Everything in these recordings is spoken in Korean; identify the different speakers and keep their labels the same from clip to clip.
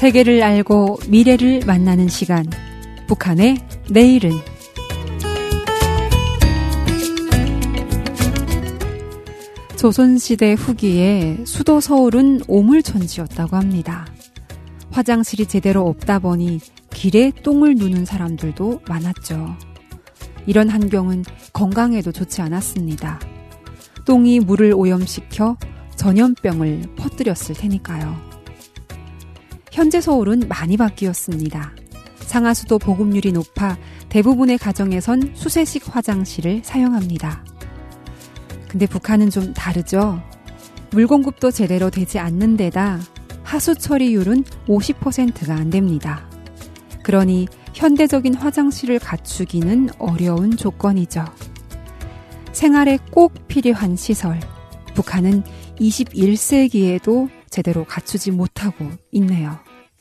Speaker 1: 세계를 알고 미래를 만나는 시간, 북한의 내일은. 조선시대 후기에 수도 서울은 오물천지였다고 합니다. 화장실이 제대로 없다 보니 길에 똥을 누는 사람들도 많았죠. 이런 환경은 건강에도 좋지 않았습니다. 똥이 물을 오염시켜 전염병을 퍼뜨렸을 테니까요. 현재 서울은 많이 바뀌었습니다. 상하수도 보급률이 높아 대부분의 가정에선 수세식 화장실을 사용합니다. 근데 북한은 좀 다르죠. 물 공급도 제대로 되지 않는 데다 하수 처리율은 50%가 안 됩니다. 그러니 현대적인 화장실을 갖추기는 어려운 조건이죠. 생활에 꼭 필요한 시설, 북한은 21세기에도 제대로 갖추지 못하고 있네요.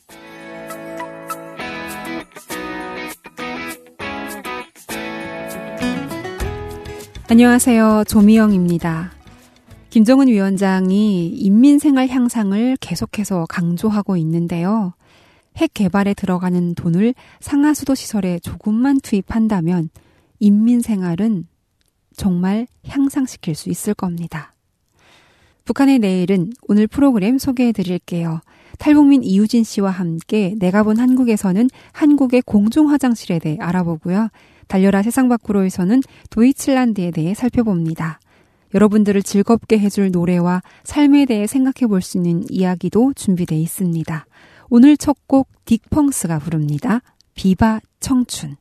Speaker 1: 안녕하세요. 조미영입니다. 김정은 위원장이 인민생활 향상을 계속해서 강조하고 있는데요. 핵 개발에 들어가는 돈을 상하수도 시설에 조금만 투입한다면 인민생활은 정말 향상시킬 수 있을 겁니다. 북한의 내일은 오늘 프로그램 소개해 드릴게요. 탈북민 이유진 씨와 함께 내가 본 한국에서는 한국의 공중화장실에 대해 알아보고요. 달려라 세상 밖으로에서는 도이칠란드에 대해 살펴봅니다. 여러분들을 즐겁게 해줄 노래와 삶에 대해 생각해 볼 수 있는 이야기도 준비되어 있습니다. 오늘 첫 곡 딕펑스가 부릅니다. 비바 청춘.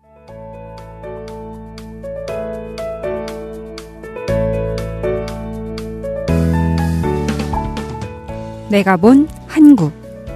Speaker 1: 내가 본 한국.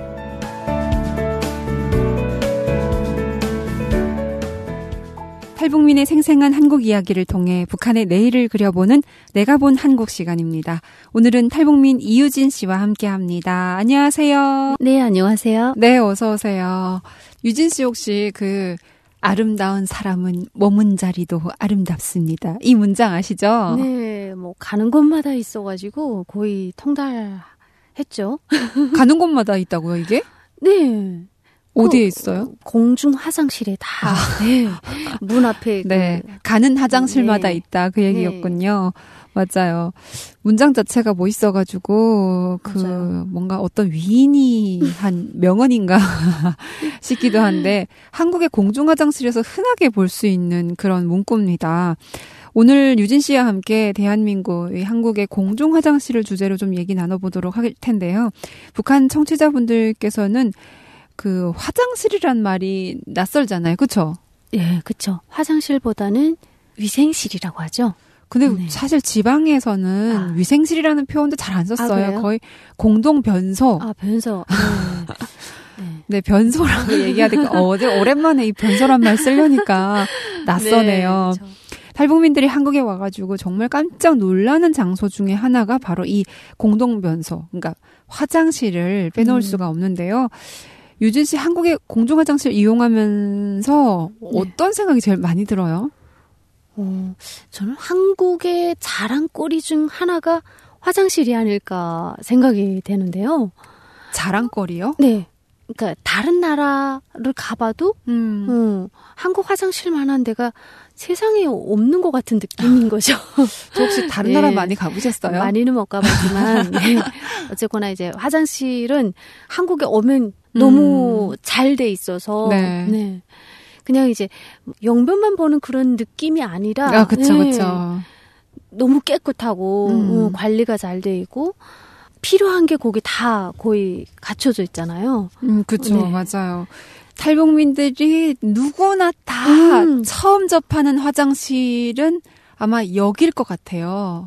Speaker 1: 탈북민의 생생한 한국 이야기를 통해 북한의 내일을 그려보는 내가 본 한국 시간입니다. 오늘은 탈북민 이유진 씨와 함께합니다. 안녕하세요.
Speaker 2: 네, 안녕하세요.
Speaker 1: 네, 어서 오세요. 유진 씨 혹시 그 아름다운 사람은 머문 자리도 아름답습니다. 이 문장 아시죠?
Speaker 2: 네, 뭐 가는 곳마다 있어가지고 거의 통달했죠.
Speaker 1: 가는 곳마다 있다고요, 이게?
Speaker 2: 네.
Speaker 1: 어디에 있어요?
Speaker 2: 공중 화장실에 다. 네. 문 앞에.
Speaker 1: 네. 가는 화장실마다
Speaker 2: 네.
Speaker 1: 있다. 그 얘기였군요. 네. 맞아요. 문장 자체가 멋있어가지고,
Speaker 2: 맞아요.
Speaker 1: 뭔가 어떤 위인이 한 명언인가 싶기도 한데, 한국의 공중 화장실에서 흔하게 볼 수 있는 그런 문구입니다. 오늘 유진 씨와 함께 대한민국의 한국의 공중 화장실을 주제로 좀 얘기 나눠보도록 할 텐데요. 북한 청취자분들께서는 그 화장실이란 말이 낯설잖아요. 그렇죠?
Speaker 2: 예, 그렇죠. 화장실보다는 위생실이라고 하죠.
Speaker 1: 근데
Speaker 2: 네.
Speaker 1: 사실 지방에서는 위생실이라는 표현도 잘 안 썼어요. 거의 공동 변소.
Speaker 2: 변소.
Speaker 1: 네, 변소라고 얘기해야 되니까 어제 오랜만에 이 변소란 말 쓰려니까 낯서네요. 네, 탈북민들이 한국에 와가지고 정말 깜짝 놀라는 장소 중에 하나가 바로 이 공동 변소. 그러니까 화장실을 빼놓을 수가 없는데요. 유진 씨 한국의 공중 화장실 이용하면서 어떤 생각이 제일 많이 들어요?
Speaker 2: 저는 한국의 자랑거리 중 하나가 화장실이 아닐까 생각이 되는데요.
Speaker 1: 자랑거리요?
Speaker 2: 네. 그러니까 다른 나라를 가봐도 한국 화장실만한 데가 세상에 없는 것 같은 느낌인 거죠.
Speaker 1: 저 혹시 다른 나라 많이 가보셨어요?
Speaker 2: 많이는 못 가봤지만 네. 어쨌거나 이제 화장실은 한국에 오면 너무 잘 돼 있어서 네. 그냥 이제 영변만 보는 그런 느낌이 아니라
Speaker 1: 그렇죠, 그렇죠.
Speaker 2: 너무 깨끗하고 관리가 잘 돼 있고 필요한 게 거기 다 거의 갖춰져 있잖아요.
Speaker 1: 그렇죠, 네. 맞아요. 탈북민들이 누구나 다 처음 접하는 화장실은 아마 여길 것 같아요.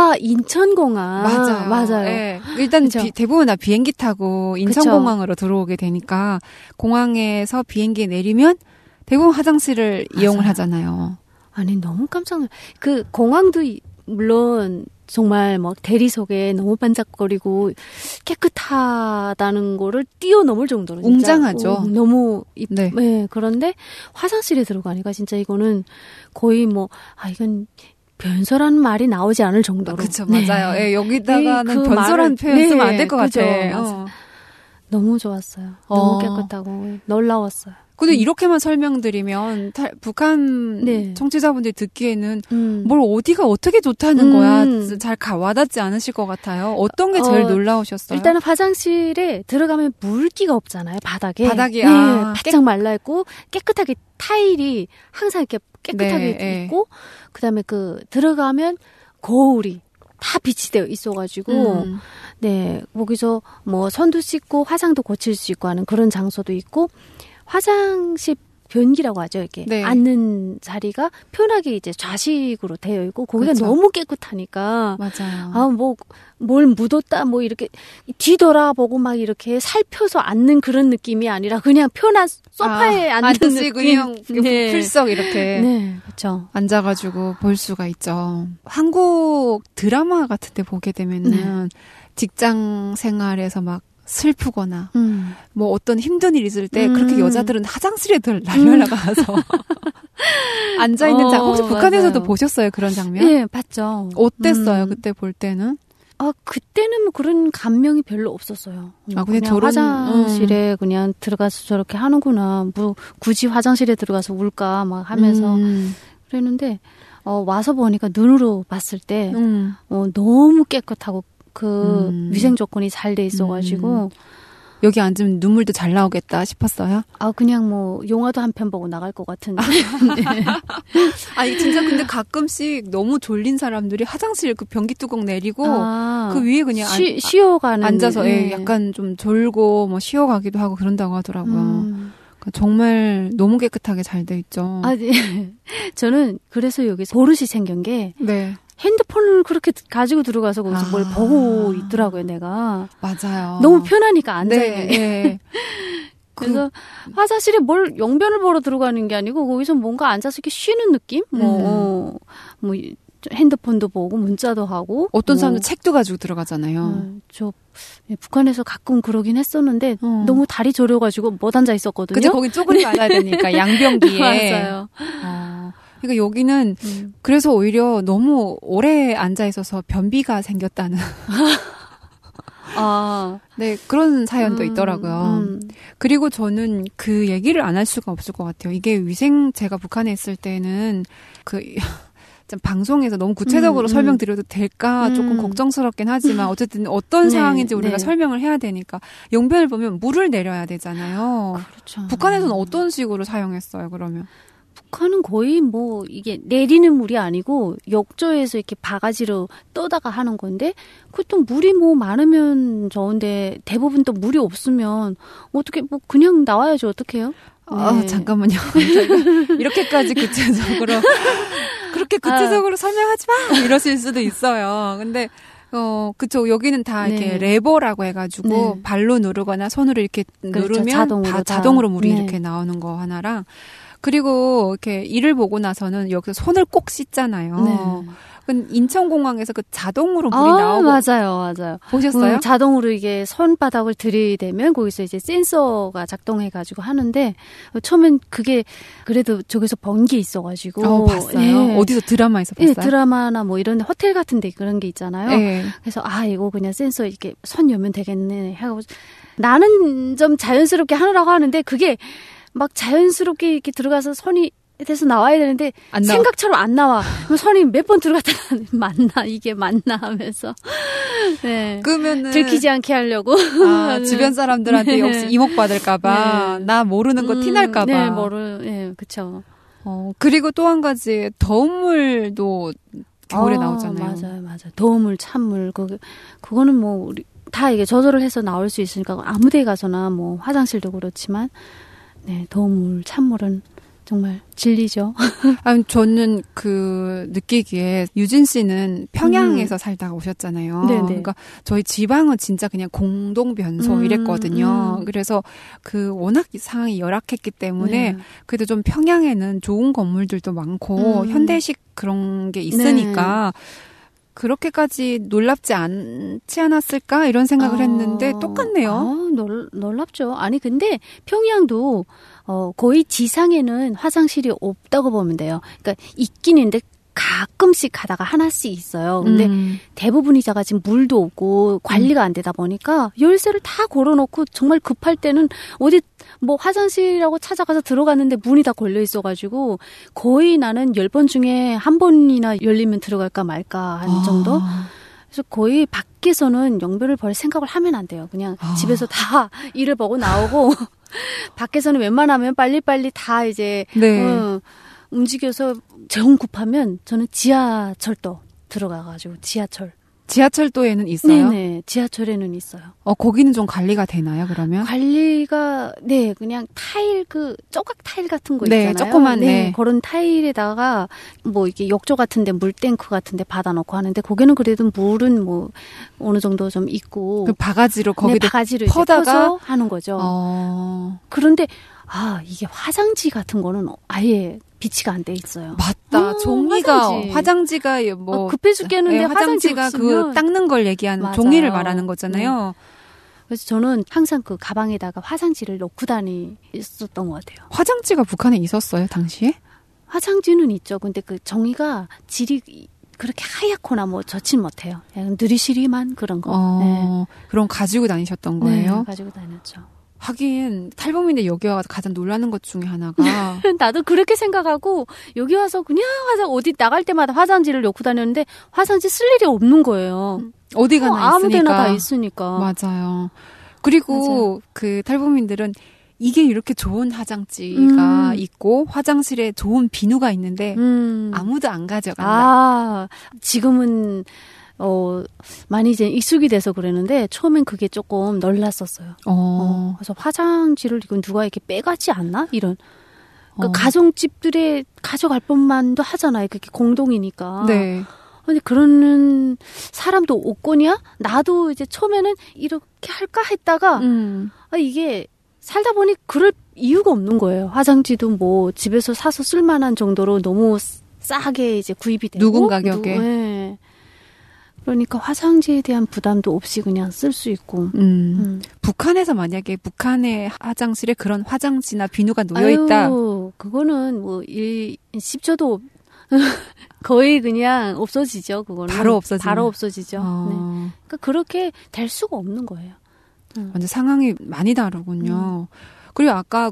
Speaker 2: 인천공항. 맞아요.
Speaker 1: 네. 일단 대부분 다 비행기 타고 인천공항으로 들어오게 되니까 공항에서 비행기에 내리면 대부분 화장실을 이용을 하잖아요.
Speaker 2: 아니, 너무 깜짝 놀랐어요. 그 공항도 물론 정말 막 대리석에 너무 반짝거리고 깨끗하다는 거를 뛰어넘을 정도로 진짜
Speaker 1: 웅장하죠.
Speaker 2: 너무 네. 그런데 화장실에 들어가니까 진짜 이거는 거의 이건 변소라는 말이 나오지 않을 정도로.
Speaker 1: 그렇죠, 맞아요. 네. 여기다가는 변소라는 표현 쓰면 안 될 것 같아요.
Speaker 2: 너무 좋았어요. 너무 깨끗하고 놀라웠어요.
Speaker 1: 근데 이렇게만 설명드리면 북한 네. 청취자분들이 듣기에는 뭘 어디가 어떻게 좋다는 거야. 잘 와닿지 않으실 것 같아요. 어떤 게 제일 놀라우셨어요?
Speaker 2: 일단은 화장실에 들어가면 물기가 없잖아요. 바닥이
Speaker 1: 네,
Speaker 2: 바짝 말라있고 깨끗하게 타일이 항상 이렇게 깨끗하게
Speaker 1: 네,
Speaker 2: 있고 그다음에 들어가면 거울이 다 빛이 되어 있어가지고 네 거기서 뭐 손도 씻고 화장도 고칠 수 있고 하는 그런 장소도 있고 화장실 변기라고 하죠. 이렇게
Speaker 1: 네.
Speaker 2: 앉는 자리가 편하게 이제 좌식으로 되어 있고 거기가
Speaker 1: 그렇죠.
Speaker 2: 너무 깨끗하니까
Speaker 1: 맞아요.
Speaker 2: 뭘 묻었다 뭐 이렇게 뒤돌아보고 막 이렇게 살펴서 앉는 그런 느낌이 아니라 그냥 편한 소파에 앉는 느낌.
Speaker 1: 그냥
Speaker 2: 네.
Speaker 1: 풀썩 이렇게
Speaker 2: 네, 그렇죠.
Speaker 1: 앉아가지고 볼 수가 있죠. 한국 드라마 같은 데 보게 되면은 직장 생활에서 막 슬프거나 뭐 어떤 힘든 일 있을 때 그렇게 여자들은 화장실에 날려나가서 앉아있는 장면 혹시 북한에서도
Speaker 2: 맞아요.
Speaker 1: 보셨어요? 그런 장면?
Speaker 2: 네, 봤죠.
Speaker 1: 어땠어요? 그때 볼 때는?
Speaker 2: 그때는 뭐 그런 감명이 별로 없었어요.
Speaker 1: 그냥
Speaker 2: 화장실에 그냥 들어가서 저렇게 하는구나. 뭐 굳이 화장실에 들어가서 울까 막 하면서 그랬는데 와서 보니까 눈으로 봤을 때 너무 깨끗하고 위생 조건이 잘 돼 있어가지고
Speaker 1: 여기 앉으면 눈물도 잘 나오겠다 싶었어요?
Speaker 2: 그냥 뭐 영화도 한 편 보고 나갈 것 같은데.
Speaker 1: 네. 진짜 근데 가끔씩 너무 졸린 사람들이 화장실 그 변기 뚜껑 내리고 그 위에 그냥
Speaker 2: 쉬어가는
Speaker 1: 앉아서 약간 좀 졸고 뭐 쉬어가기도 하고 그런다고 하더라고요. 정말 너무 깨끗하게 잘 돼 있죠.
Speaker 2: 네. 저는 그래서 여기 버릇이 생긴 게
Speaker 1: 네.
Speaker 2: 핸드폰을 그렇게 가지고 들어가서 거기서 뭘 보고 있더라고요, 내가.
Speaker 1: 맞아요.
Speaker 2: 너무 편하니까 앉아있는 게.
Speaker 1: 네.
Speaker 2: 그래서 화장실에 뭘 용변을 보러 들어가는 게 아니고 거기서 뭔가 앉아서 이렇게 쉬는 느낌? 뭐 핸드폰도 보고 문자도 하고.
Speaker 1: 어떤 사람도 책도 가지고 들어가잖아요.
Speaker 2: 저 북한에서 가끔 그러긴 했었는데 너무 다리 저려가지고 못 앉아 있었거든요.
Speaker 1: 근데 거기 쪼그리고 앉아야 되니까 양변기에.
Speaker 2: 맞아요.
Speaker 1: 그러니까 여기는 그래서 오히려 너무 오래 앉아 있어서 변비가 생겼다는. 네, 그런 사연도 있더라고요. 그리고 저는 그 얘기를 안 할 수가 없을 것 같아요. 이게 제가 북한에 있을 때는 좀 방송에서 너무 구체적으로 설명드려도 될까 조금 걱정스럽긴 하지만 어쨌든 어떤 상황인지 우리가 설명을 해야 되니까 용변을 보면 물을 내려야 되잖아요.
Speaker 2: 그렇죠.
Speaker 1: 북한에서는 어떤 식으로 사용했어요, 그러면?
Speaker 2: 북한은 거의 뭐 이게 내리는 물이 아니고 욕조에서 이렇게 바가지로 떠다가 하는 건데 그것도 물이 뭐 많으면 좋은데 대부분 또 물이 없으면 어떻게 뭐 그냥 나와야지 어떡해요?
Speaker 1: 네. 잠깐만요. 이렇게까지 구체적으로 그렇게 구체적으로 설명하지 마 이러실 수도 있어요. 근데 그쵸. 여기는 다 이렇게 레버라고 해가지고 발로 누르거나 손으로 이렇게 누르면 자동으로 물이 이렇게 나오는 거 하나랑 그리고 이렇게 일을 보고 나서는 여기서 손을 꼭 씻잖아요. 인천공항에서 그 자동으로 물이 나오고
Speaker 2: 맞아요.
Speaker 1: 보셨어요?
Speaker 2: 자동으로 이게 손바닥을 들이대면 거기서 이제 센서가 작동해가지고 하는데 처음엔 그게 그래도 저기서 번 게 있어가지고
Speaker 1: 봤어요. 네. 어디서 드라마에서 봤어요?
Speaker 2: 네, 드라마나 뭐 이런 호텔 같은데 그런 게 있잖아요.
Speaker 1: 네.
Speaker 2: 그래서 이거 그냥 센서 이렇게 손 여면 되겠네 하고 나는 좀 자연스럽게 하느라고 하는데 그게 막 자연스럽게 이렇게 들어가서 손이 돼서 나와야 되는데 생각처럼 안 나와. 그럼 손이 몇 번 들어갔다가 이게 맞나 하면서 네.
Speaker 1: 그러면은
Speaker 2: 들키지 않게 하려고
Speaker 1: 주변 사람들한테 혹시 이목 받을까봐 나 모르는 거 티날까봐.
Speaker 2: 그렇죠.
Speaker 1: 그리고 또 한 가지 더운 물도 겨울에 나오잖아요.
Speaker 2: 맞아요. 더운 물, 찬물 그거는 뭐 다 이게 조절을 해서 나올 수 있으니까 아무데 가서나 뭐 화장실도 그렇지만. 네, 더운 물, 찬물은 정말 진리죠.
Speaker 1: 저는 느끼기에 유진 씨는 평양에서 살다가 오셨잖아요.
Speaker 2: 네네.
Speaker 1: 그러니까 저희 지방은 진짜 그냥 공동변소 이랬거든요. 그래서 워낙 상황이 열악했기 때문에 그래도 좀 평양에는 좋은 건물들도 많고 현대식 그런 게 있으니까 그렇게까지 놀랍지 않지 않았을까 이런 생각을 했는데 똑같네요.
Speaker 2: 놀랍죠. 아니 근데 평양도 거의 지상에는 화장실이 없다고 보면 돼요. 그러니까 있긴 있는데 가끔씩 가다가 하나씩 있어요. 근데 대부분이 제가 지금 물도 없고 관리가 안 되다 보니까 열쇠를 다 걸어놓고 정말 급할 때는 어디 뭐 화장실이라고 찾아가서 들어갔는데 문이 다 걸려 있어가지고 거의 나는 10번 중에 한 번이나 열리면 들어갈까 말까 하는 정도? 그래서 거의 밖에서는 용변을 벌일 생각을 하면 안 돼요. 그냥 집에서 다 일을 보고 나오고 밖에서는 웬만하면 빨리빨리 다 이제 네. 움직여서 정 급하면 저는 지하철도 들어가가지고
Speaker 1: 지하철도에는 있어요?
Speaker 2: 네네. 지하철에는 있어요.
Speaker 1: 거기는 좀 관리가 되나요, 그러면?
Speaker 2: 관리가, 네, 그냥 타일, 조각 타일 같은 거
Speaker 1: 네,
Speaker 2: 있잖아요.
Speaker 1: 조그만,
Speaker 2: 네. 그런 타일에다가, 뭐, 이게 욕조 같은데, 물탱크 같은데 받아놓고 하는데, 거기는 그래도 물은 뭐, 어느 정도 좀 있고.
Speaker 1: 그 바가지로 거기도
Speaker 2: 네, 바가지로
Speaker 1: 퍼다가
Speaker 2: 하는 거죠. 그런데, 이게 화장지 같은 거는 아예 비치가 안 돼 있어요.
Speaker 1: 맞다. 종이가 화장지가 뭐
Speaker 2: 급해 죽겠는데
Speaker 1: 네, 화장지가 그 닦는 걸 얘기하는 맞아요. 종이를 말하는 거잖아요. 네.
Speaker 2: 그래서 저는 항상 그 가방에다가 화장지를 넣고 다녔었던 것 같아요.
Speaker 1: 화장지가 북한에 있었어요, 당시에?
Speaker 2: 화장지는 있죠. 근데 그 종이가 질이 그렇게 하얗거나 뭐 좋진 못해요. 그냥 느리시리만 그런 거.
Speaker 1: 네. 그럼 가지고 다니셨던 거예요?
Speaker 2: 네, 가지고 다녔죠.
Speaker 1: 하긴 탈북민들 여기 와서 가장 놀라는 것 중에 하나가
Speaker 2: 나도 그렇게 생각하고 여기 와서 그냥 어디 나갈 때마다 화장지를 넣고 다녔는데 화장지 쓸 일이 없는 거예요.
Speaker 1: 어디 가나 있으니까.
Speaker 2: 아무데나 다 있으니까.
Speaker 1: 맞아요. 그리고 맞아요. 그 탈북민들은 이게 이렇게 좋은 화장지가 있고 화장실에 좋은 비누가 있는데 아무도 안 가져간다.
Speaker 2: 지금은 많이 이제 익숙이 돼서 그랬는데, 처음엔 그게 조금 놀랐었어요. 그래서 화장지를 이건 누가 이렇게 빼가지 않나? 이런. 그러니까 가정집들에 가져갈 법만도 하잖아요. 그게 공동이니까.
Speaker 1: 네.
Speaker 2: 근데 그러는 사람도 없거냐? 나도 이제 처음에는 이렇게 할까 했다가, 이게 살다 보니 그럴 이유가 없는 거예요. 화장지도 뭐 집에서 사서 쓸만한 정도로 너무 싸게 이제 구입이 되고.
Speaker 1: 누군 가격에.
Speaker 2: 네. 그러니까 화장지에 대한 부담도 없이 그냥 쓸 수 있고.
Speaker 1: 북한에서 만약에 북한의 화장실에 그런 화장지나 비누가 놓여있다.
Speaker 2: 그거는 뭐 10초도 거의 그냥 없어지죠. 그거는
Speaker 1: 바로
Speaker 2: 없어지죠. 네. 그러니까 그렇게 될 수가 없는 거예요.
Speaker 1: 완전 상황이 많이 다르군요. 그리고 아까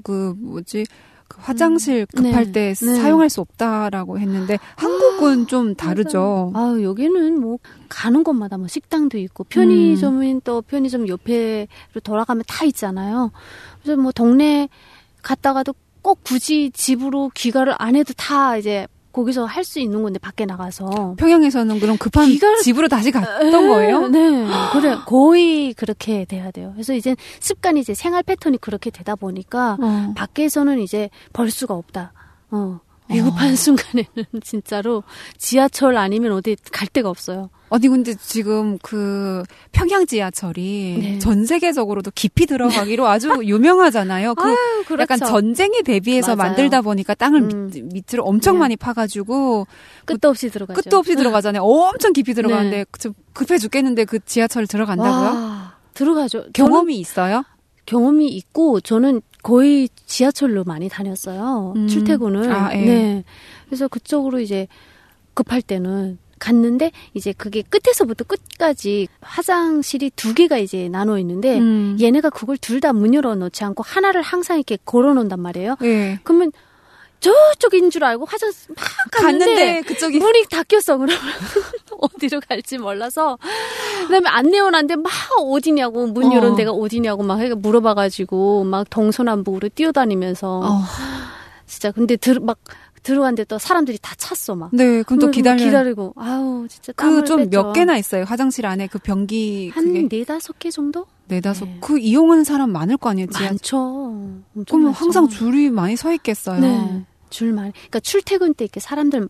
Speaker 1: 화장실 급할 때 사용할 수 없다라고 했는데 한국은 좀 다르죠.
Speaker 2: 여기는 뭐 가는 곳마다 뭐 식당도 있고 편의점은 또 편의점 옆에로 돌아가면 다 있잖아요. 그래서 뭐 동네 갔다가도 꼭 굳이 집으로 귀가를 안 해도 다 이제 거기서 할 수 있는 건데 밖에 나가서.
Speaker 1: 평양에서는 그럼 급한 집으로 다시 갔던 거예요?
Speaker 2: 네. 그래. 거의 그렇게 돼야 돼요. 그래서 이제 습관이 이제 생활 패턴이 그렇게 되다 보니까 밖에서는 이제 벌 수가 없다. 위급한 순간에는 진짜로 지하철 아니면 어디 갈 데가 없어요.
Speaker 1: 아니 근데 지금 그 평양 지하철이 전 세계적으로도 깊이 들어가기로 아주 유명하잖아요.
Speaker 2: 그렇죠.
Speaker 1: 약간 전쟁에 대비해서
Speaker 2: 맞아요.
Speaker 1: 만들다 보니까 땅을 밑으로 엄청 많이 파가지고
Speaker 2: 끝도 없이 들어가죠.
Speaker 1: 끝도 없이 들어가잖아요. 엄청 깊이 들어가는데 급해 죽겠는데 그 지하철 들어간다고요?
Speaker 2: 들어가죠.
Speaker 1: 경험이 있어요?
Speaker 2: 경험이 있고 저는 거의 지하철로 많이 다녔어요. 출퇴근을. 네. 그래서 그쪽으로 이제 급할 때는 갔는데 이제 그게 끝에서부터 끝까지 화장실이 2개가 이제 나눠 있는데 얘네가 그걸 둘 다 문 열어 놓지 않고 하나를 항상 이렇게 걸어 놓는단 말이에요.
Speaker 1: 네.
Speaker 2: 그러면 저쪽인 줄 알고 화장실 막 갔는데
Speaker 1: 그쪽이
Speaker 2: 문이 닫혔어. 그러면 어디로 갈지 몰라서 그다음에 안내원한테 막 어디냐고 문 열은 데가 어디냐고 막 물어봐가지고 막 동서남북으로 뛰어다니면서 진짜 근데 들어갔는데 또 사람들이 다 찼어 막.
Speaker 1: 네, 그럼 또
Speaker 2: 기다리고 진짜 땀을
Speaker 1: 좀 몇 개나 있어요. 화장실 안에 그 변기
Speaker 2: 한 4-5개 정도?
Speaker 1: 4-5. 그 이용하는 사람 많을 거 아니에요?
Speaker 2: 많죠.
Speaker 1: 그럼 항상 줄이 많이 서 있겠어요.
Speaker 2: 네. 줄 많이. 그러니까 출퇴근 때 이렇게 사람들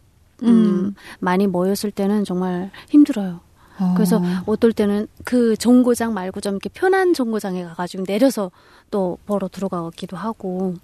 Speaker 2: 많이 모였을 때는 정말 힘들어요. 그래서 어떨 때는 그 정거장 말고 좀 이렇게 편한 정거장에 가가지고 내려서 또 보러 들어가기도 하고.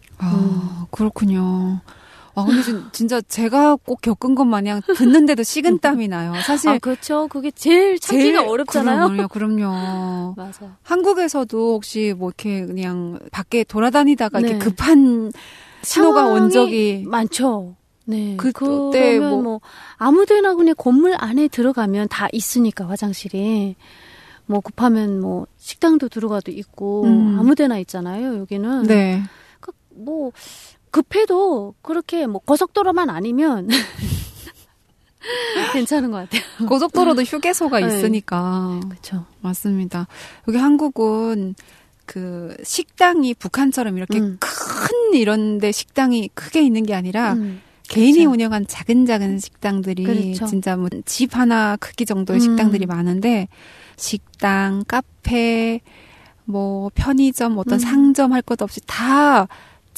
Speaker 1: 그렇군요. 근데 진짜 제가 꼭 겪은 것 마냥 듣는데도 식은땀이 나요. 사실.
Speaker 2: 그렇죠. 그게 제일 참기가 어렵잖아요.
Speaker 1: 그럼요.
Speaker 2: 맞아.
Speaker 1: 한국에서도 혹시 뭐 이렇게 그냥 밖에 돌아다니다가 이렇게 급한 신호가 온 적이
Speaker 2: 많죠. 네. 그러면 뭐 아무데나 그냥 건물 안에 들어가면 다 있으니까 화장실이 뭐 급하면 뭐 식당도 들어가도 있고 아무데나 있잖아요. 여기는.
Speaker 1: 네.
Speaker 2: 뭐 급해도 그렇게 뭐 고속도로만 아니면 괜찮은 것 같아요.
Speaker 1: 고속도로도 휴게소가 있으니까.
Speaker 2: 그렇죠.
Speaker 1: 맞습니다. 여기 한국은 그 식당이 북한처럼 이렇게 큰 이런데 식당이 크게 있는 게 아니라 개인이
Speaker 2: 그렇죠.
Speaker 1: 운영한 작은 식당들이
Speaker 2: 그렇죠.
Speaker 1: 진짜 뭐 집 하나 크기 정도의 식당들이 많은데 식당, 카페, 뭐 편의점, 어떤 상점 할 것 없이 다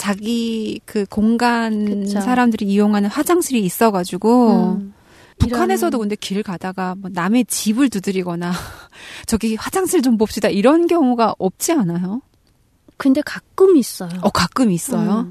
Speaker 1: 자기 그 공간
Speaker 2: 그쵸.
Speaker 1: 사람들이 이용하는 화장실이 있어가지고 북한에서도 근데 길 가다가 뭐 남의 집을 두드리거나 저기 화장실 좀 봅시다 이런 경우가 없지 않아요?
Speaker 2: 근데 가끔 있어요.
Speaker 1: 가끔 있어요?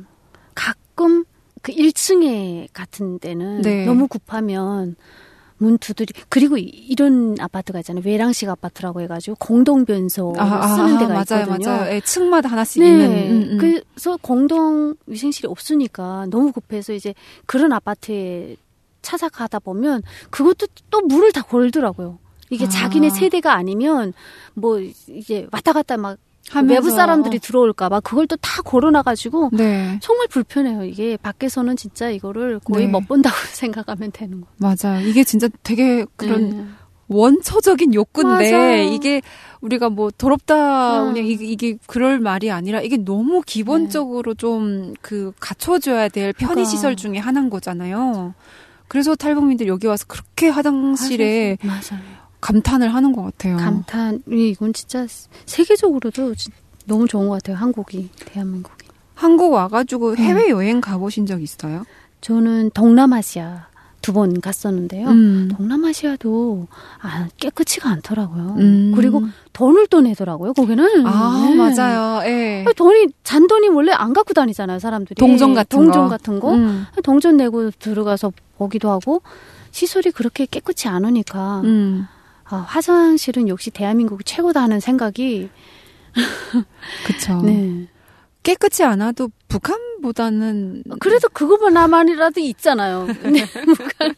Speaker 2: 가끔 그 1층에 같은 데는
Speaker 1: 네.
Speaker 2: 너무 급하면 문 두드리. 그리고 이런 아파트가 있잖아요. 외랑식 아파트라고 해가지고 공동 변소 쓰는 데가 있거든요.
Speaker 1: 맞아요. 네, 층마다 하나씩
Speaker 2: 네.
Speaker 1: 있는.
Speaker 2: 그래서 공동 위생실이 없으니까 너무 급해서 이제 그런 아파트에 찾아가다 보면 그것도 또 문을 다 걸더라고요. 이게 자기네 세대가 아니면 뭐 이제 왔다 갔다 막 외부 사람들이 들어올까봐 그걸 또 다 걸어놔가지고
Speaker 1: 네.
Speaker 2: 정말 불편해요. 이게 밖에서는 진짜 이거를 거의 못 본다고 생각하면 되는 거예요.
Speaker 1: 맞아요. 이게 진짜 되게 그런 원초적인 욕구인데
Speaker 2: 맞아요.
Speaker 1: 이게 우리가 뭐 더럽다 그냥 이게 그럴 말이 아니라 이게 너무 기본적으로 좀 그 갖춰줘야 될 편의시설 중에 하나인 거잖아요. 그래서 탈북민들 여기 와서 그렇게 화장실에
Speaker 2: 맞아요.
Speaker 1: 감탄을 하는 것 같아요.
Speaker 2: 감탄이 이건 진짜 세계적으로도 너무 좋은 것 같아요. 한국이, 대한민국이.
Speaker 1: 한국 와가지고 해외여행 가보신 적 있어요?
Speaker 2: 저는 동남아시아 2번 갔었는데요. 동남아시아도 깨끗이가 않더라고요. 그리고 돈을 또 내더라고요. 거기는.
Speaker 1: 네.
Speaker 2: 네.
Speaker 1: 맞아요. 예.
Speaker 2: 잔돈이 원래 안 갖고 다니잖아요. 사람들이.
Speaker 1: 동전 같은
Speaker 2: 거. 동전 내고 들어가서 보기도 하고 시설이 그렇게 깨끗이 안 오니까 화장실은 역시 대한민국이 최고다 하는 생각이.
Speaker 1: 그쵸.
Speaker 2: 네.
Speaker 1: 깨끗이 안 와도 북한보다는.
Speaker 2: 그래도 그거만이라도 있잖아요. 네, 북한.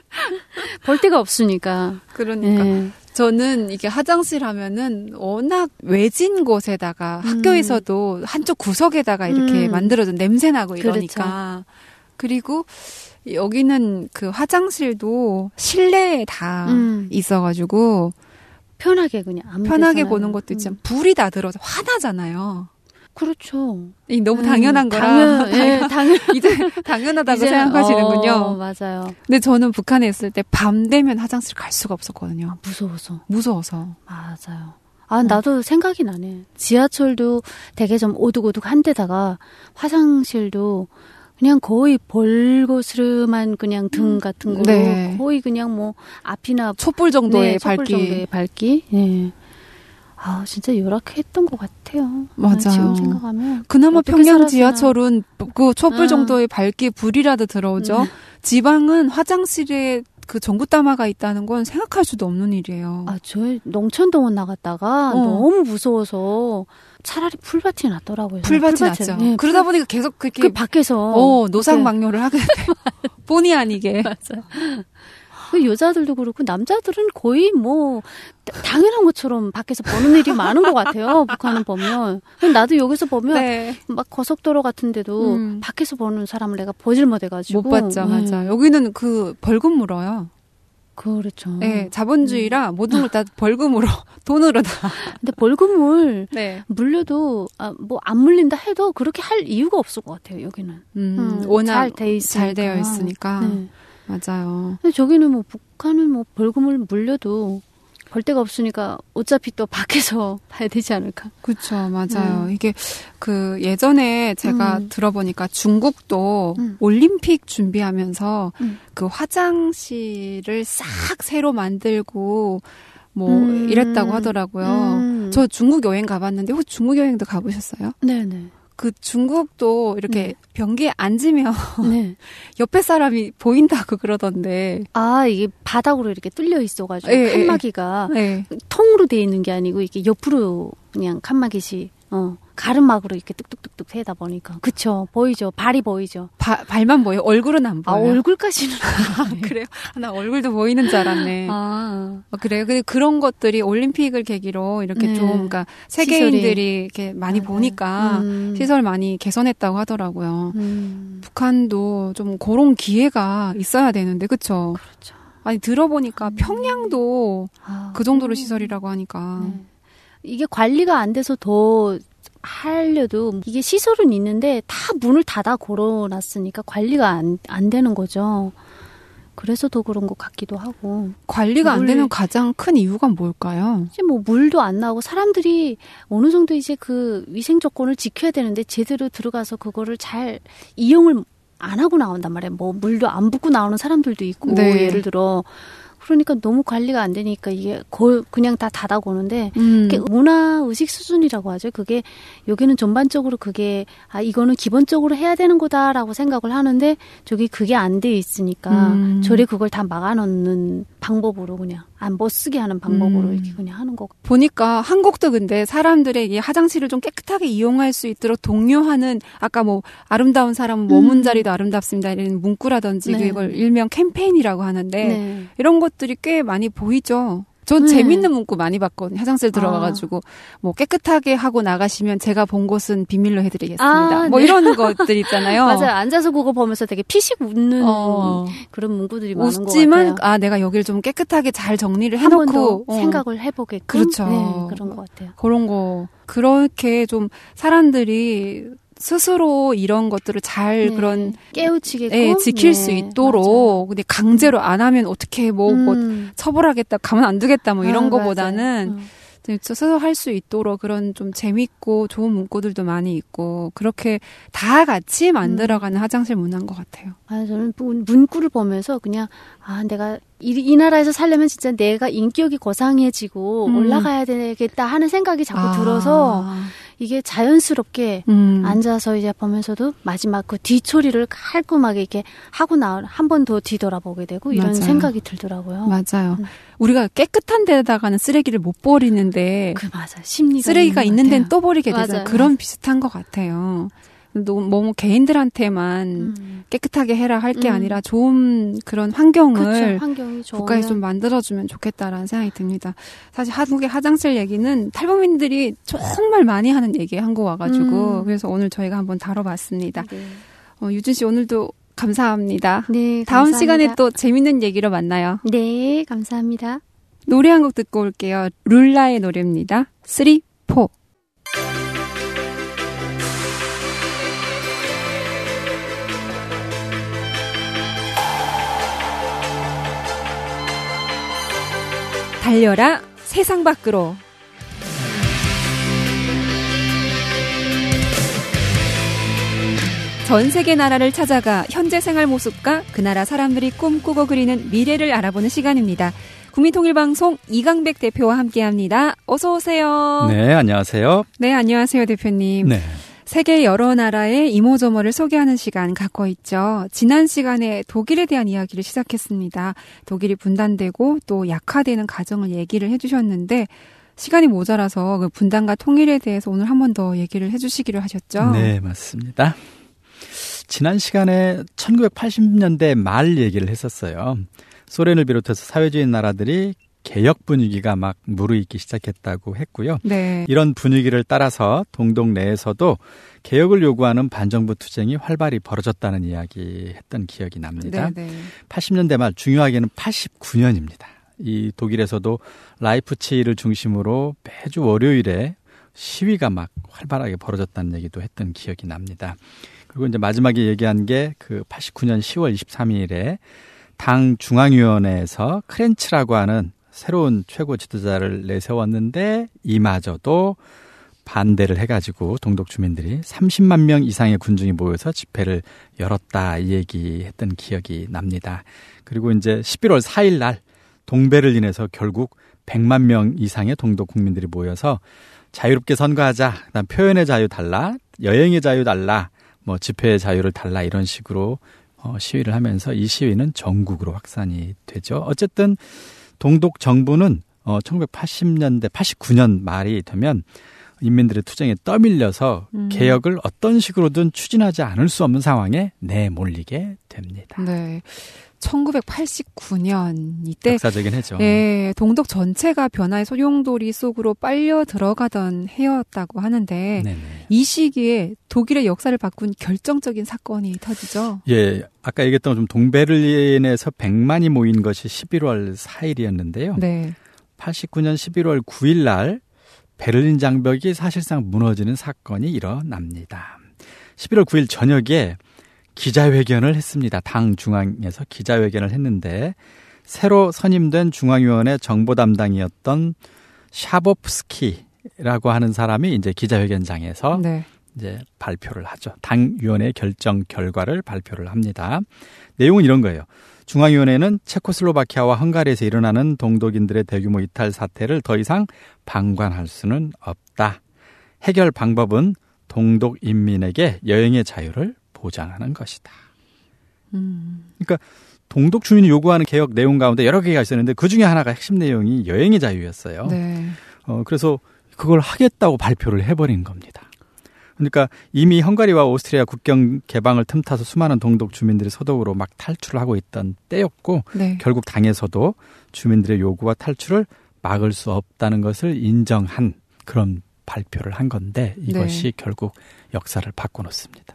Speaker 2: 볼 데가 없으니까.
Speaker 1: 그러니까.
Speaker 2: 네.
Speaker 1: 저는 이게 화장실 하면은 워낙 외진 곳에다가 학교에서도 한쪽 구석에다가 이렇게 만들어준 냄새 나고 이러니까. 그렇죠. 그리고 여기는 그 화장실도 실내에 다 있어가지고
Speaker 2: 편하게 그냥 아무
Speaker 1: 편하게 보는 것도 있지만 불이 다 들어서 화나잖아요.
Speaker 2: 그렇죠.
Speaker 1: 너무 당연한 거라.
Speaker 2: 당연.
Speaker 1: 이제 당연하다고 생각하시는군요.
Speaker 2: 맞아요.
Speaker 1: 근데 저는 북한에 있을 때 밤 되면 화장실 갈 수가 없었거든요. 무서워서.
Speaker 2: 맞아요. 나도 생각이 나네. 지하철도 되게 좀 오둑오둑한 데다가 화장실도 그냥 거의 벌거스름한 그냥 등 같은 거로
Speaker 1: 네.
Speaker 2: 거의 그냥 뭐 앞이나
Speaker 1: 촛불 정도의
Speaker 2: 밝기. 네. 진짜 열악했던 것 같아요.
Speaker 1: 맞아요.
Speaker 2: 지금 생각하면.
Speaker 1: 그나마 평양 지하철은 그 촛불 정도의 밝기 불이라도 들어오죠. 지방은 화장실에 그 전구담화가 있다는 건 생각할 수도 없는 일이에요.
Speaker 2: 저 농천동원 나갔다가 너무 무서워서 차라리 풀밭이 낫더라고요.
Speaker 1: 풀밭이 낫죠.
Speaker 2: 네,
Speaker 1: 그러다 보니까 계속 그렇게
Speaker 2: 밖에서
Speaker 1: 노상방뇨를 하게 돼요. 본의 아니게.
Speaker 2: 맞아요. 그 여자들도 그렇고 남자들은 거의 뭐 당연한 것처럼 밖에서 보는 일이 많은 것 같아요. 북한은 보면. 나도 여기서 보면 막 고속도로 같은 데도 밖에서 보는 사람을 내가 보질 못해가지고.
Speaker 1: 못 봤죠. 맞아. 여기는 그 벌금 물어요.
Speaker 2: 그렇죠.
Speaker 1: 네, 자본주의라 모든 걸 다 벌금으로 돈으로 다.
Speaker 2: 근데 벌금을 물려도 뭐 안 물린다 해도 그렇게 할 이유가 없을 것 같아요. 여기는
Speaker 1: 워낙
Speaker 2: 잘
Speaker 1: 되어 있으니까. 네. 맞아요.
Speaker 2: 근데 저기는 뭐 북한은 뭐 벌금을 물려도 볼 데가 없으니까 어차피 또 밖에서 봐야 되지 않을까.
Speaker 1: 그렇죠. 맞아요. 이게 그 예전에 제가 들어보니까 중국도 올림픽 준비하면서 그 화장실을 싹 새로 만들고 뭐 이랬다고 하더라고요. 저 중국 여행 가봤는데 혹시 중국 여행도 가보셨어요?
Speaker 2: 네네.
Speaker 1: 그 중국도 이렇게 변기에 앉으면 옆에 사람이 보인다고 그러던데.
Speaker 2: 이게 바닥으로 이렇게 뚫려 있어가지고 칸막이가 통으로 돼 있는 게 아니고 이게 옆으로 그냥 칸막이시 가르막으로 이렇게 뚝뚝뚝뚝 해다 보니까. 그쵸. 보이죠. 발이 보이죠.
Speaker 1: 발만 보여요? 얼굴은 안 보여요?
Speaker 2: 얼굴까지는.
Speaker 1: 그래요? 나 얼굴도 보이는 줄 알았네. 그래요? 근데 그런 것들이 올림픽을 계기로 이렇게 좀, 그러니까 세계인들이 이렇게 많이 보니까 시설 많이 개선했다고 하더라고요. 북한도 좀 그런 기회가 있어야 되는데, 그쵸?
Speaker 2: 그렇죠.
Speaker 1: 아니, 들어보니까 평양도 그 정도로 시설이라고 하니까.
Speaker 2: 네. 이게 관리가 안 돼서 더 하려도 이게 시설은 있는데 다 문을 닫아 걸어놨으니까 관리가 안 되는 거죠. 그래서 더 그런 것 같기도 하고.
Speaker 1: 관리가 안 되는 가장 큰 이유가 뭘까요?
Speaker 2: 이제 뭐 물도 안 나오고 사람들이 어느 정도 이제 그 위생 조건을 지켜야 되는데 제대로 들어가서 그거를 잘 이용을 안 하고 나온단 말이에요. 뭐 물도 안 붓고 나오는 사람들도 있고
Speaker 1: 네.
Speaker 2: 예를 들어 그러니까 너무 관리가 안 되니까 이게 그냥 다 닫아고는데 그게 문화 의식 수준이라고 하죠. 그게 여기는 전반적으로 그게 이거는 기본적으로 해야 되는 거다라고 생각을 하는데 저기 그게 안 돼 있으니까 저리 그걸 다 막아놓는 방법으로 그냥 안 못 쓰게 하는 방법으로 이렇게 그냥 하는 거.
Speaker 1: 보니까 한국도 근데 사람들에게 화장실을 좀 깨끗하게 이용할 수 있도록 독려하는 아까 뭐 아름다운 사람은 머문 자리도 아름답습니다 이런 문구라든지
Speaker 2: 네.
Speaker 1: 이걸 일명 캠페인이라고 하는데
Speaker 2: 네.
Speaker 1: 이런 것들이 꽤 많이 보이죠. 전 재밌는 문구 많이 봤거든요. 화장실 들어가가지고 뭐 깨끗하게 하고 나가시면 제가 본 곳은 비밀로 해드리겠습니다. 뭐
Speaker 2: 네.
Speaker 1: 이런 것들 있잖아요.
Speaker 2: 맞아요. 앉아서 그거 보면서 되게 피식 웃는 그런 문구들이 많은 것 같아요.
Speaker 1: 웃지만 내가 여기를 좀 깨끗하게 잘 정리를 해놓고
Speaker 2: 한 번 더 생각을 해보게끔.
Speaker 1: 그렇죠.
Speaker 2: 네, 그런 것 같아요.
Speaker 1: 그런 거 그렇게 좀 사람들이 스스로 이런 것들을 잘 그런
Speaker 2: 깨우치게끔
Speaker 1: 지킬 수 있도록
Speaker 2: 맞아요.
Speaker 1: 근데 강제로 안 하면 어떻게 뭐 처벌하겠다 가만 안 두겠다 뭐 이런 거보다는 스스로 할 수 있도록 그런 좀 재밌고 좋은 문구들도 많이 있고 그렇게 다 같이 만들어가는 화장실 문화인 것 같아요.
Speaker 2: 저는 문구를 보면서 그냥 내가 이 나라에서 살려면 진짜 내가 인격이 고상해지고 올라가야 되겠다 하는 생각이 자꾸 들어서 이게 자연스럽게 앉아서 이제 보면서도 마지막 그 뒤처리를 깔끔하게 이렇게 하고 한 번 더 뒤돌아보게 되고 이런
Speaker 1: 맞아요.
Speaker 2: 생각이 들더라고요.
Speaker 1: 맞아요. 우리가 깨끗한 데다가는 쓰레기를 못 버리는데
Speaker 2: 맞아. 심리가
Speaker 1: 쓰레기가 있는 데는 또 버리게 되잖아요.
Speaker 2: 맞아요.
Speaker 1: 그런 비슷한 것 같아요. 너무 개인들한테만 깨끗하게 해라 할 게 아니라 좋은 그런 환경을
Speaker 2: 환경이
Speaker 1: 국가에서 좀 만들어주면 좋겠다라는 생각이 듭니다. 사실 한국의 화장실 얘기는 탈북민들이 정말 많이 하는 얘기 한국 와가지고 그래서 오늘 저희가 한번 다뤄봤습니다.
Speaker 2: 네.
Speaker 1: 유진 씨 오늘도 감사합니다.
Speaker 2: 네,
Speaker 1: 다음
Speaker 2: 감사합니다.
Speaker 1: 시간에 또 재밌는 얘기로 만나요.
Speaker 2: 네, 감사합니다.
Speaker 1: 노래 한 곡 듣고 올게요. 룰라의 노래입니다. 3, 4. 달려라 세상 밖으로. 전 세계 나라를 찾아가 현재 생활 모습과 그 나라 사람들이 꿈꾸고 그리는 미래를 알아보는 시간입니다. 국민통일방송 이강백 대표와 함께합니다. 어서 오세요.
Speaker 3: 네, 안녕하세요.
Speaker 1: 네, 안녕하세요, 대표님.
Speaker 3: 네.
Speaker 1: 세계 여러 나라의 이모저모를 소개하는 시간 갖고 있죠. 지난 시간에 독일에 대한 이야기를 시작했습니다. 독일이 분단되고 또 약화되는 과정을 얘기를 해주셨는데 시간이 모자라서 그 분단과 통일에 대해서 오늘 한 번 더 얘기를 해주시기로 하셨죠.
Speaker 3: 네, 맞습니다. 지난 시간에 1980년대 말 얘기를 했었어요. 소련을 비롯해서 사회주의 나라들이 개혁 분위기가 막 무르익기 시작했다고 했고요.
Speaker 1: 네.
Speaker 3: 이런 분위기를 따라서 동독 내에서도 개혁을 요구하는 반정부 투쟁이 활발히 벌어졌다는 이야기 했던 기억이 납니다.
Speaker 1: 네.
Speaker 3: 80년대 말, 중요하게는 89년입니다. 이 독일에서도 라이프치히를 중심으로 매주 월요일에 시위가 막 활발하게 벌어졌다는 얘기도 했던 기억이 납니다. 그리고 이제 마지막에 얘기한 게 그 89년 10월 23일에 당 중앙위원회에서 크렌츠라고 하는 새로운 최고 지도자를 내세웠는데 이마저도 반대를 해가지고 동독 주민들이 30만 명 이상의 군중이 모여서 집회를 열었다 이 얘기했던 기억이 납니다. 그리고 이제 11월 4일 날 동베를린에서 결국 100만 명 이상의 동독 국민들이 모여서 자유롭게 선거하자, 그다음 표현의 자유 달라, 여행의 자유 달라, 뭐 집회의 자유를 달라 이런 식으로 시위를 하면서 이 시위는 전국으로 확산이 되죠. 어쨌든 동독 정부는 1980년대 89년 말이 되면 인민들의 투쟁에 떠밀려서 개혁을 어떤 식으로든 추진하지 않을 수 없는 상황에 내몰리게 됩니다.
Speaker 1: 네. 1989년 이때
Speaker 3: 역사적인 해죠.
Speaker 1: 네, 동독 전체가 변화의 소용돌이 속으로 빨려 들어가던 해였다고 하는데 네네. 이 시기에 독일의 역사를 바꾼 결정적인 사건이 터지죠.
Speaker 3: 예, 아까 얘기했던 좀 동베를린에서 100만이 모인 것이 11월 4일이었는데요. 네. 89년 11월 9일 날 베를린 장벽이 사실상 무너지는 사건이 일어납니다. 11월 9일 저녁에 기자회견을 했습니다. 당 중앙에서 기자회견을 했는데 새로 선임된 중앙위원회 정보 담당이었던 샤보프스키라고 하는 사람이 이제 기자회견장에서 네. 이제 발표를 하죠. 당위원회 결정 결과를 발표를 합니다. 내용은 이런 거예요. 중앙위원회는 체코슬로바키아와 헝가리에서 일어나는 동독인들의 대규모 이탈 사태를 더 이상 방관할 수는 없다. 해결 방법은 동독 인민에게 여행의 자유를 보장하는 것이다. 그러니까 동독 주민이 요구하는 개혁 내용 가운데 여러 개가 있었는데 그중에 하나가 핵심 내용이 여행의 자유였어요. 네. 그래서 그걸 하겠다고 발표를 해버린 겁니다. 그러니까 이미 헝가리와 오스트리아 국경 개방을 틈타서 수많은 동독 주민들이 서독으로 막 탈출을 하고 있던 때였고 네. 결국 당에서도 주민들의 요구와 탈출을 막을 수 없다는 것을 인정한 그런 발표를 한 건데 이것이 네. 결국 역사를 바꿔놓습니다.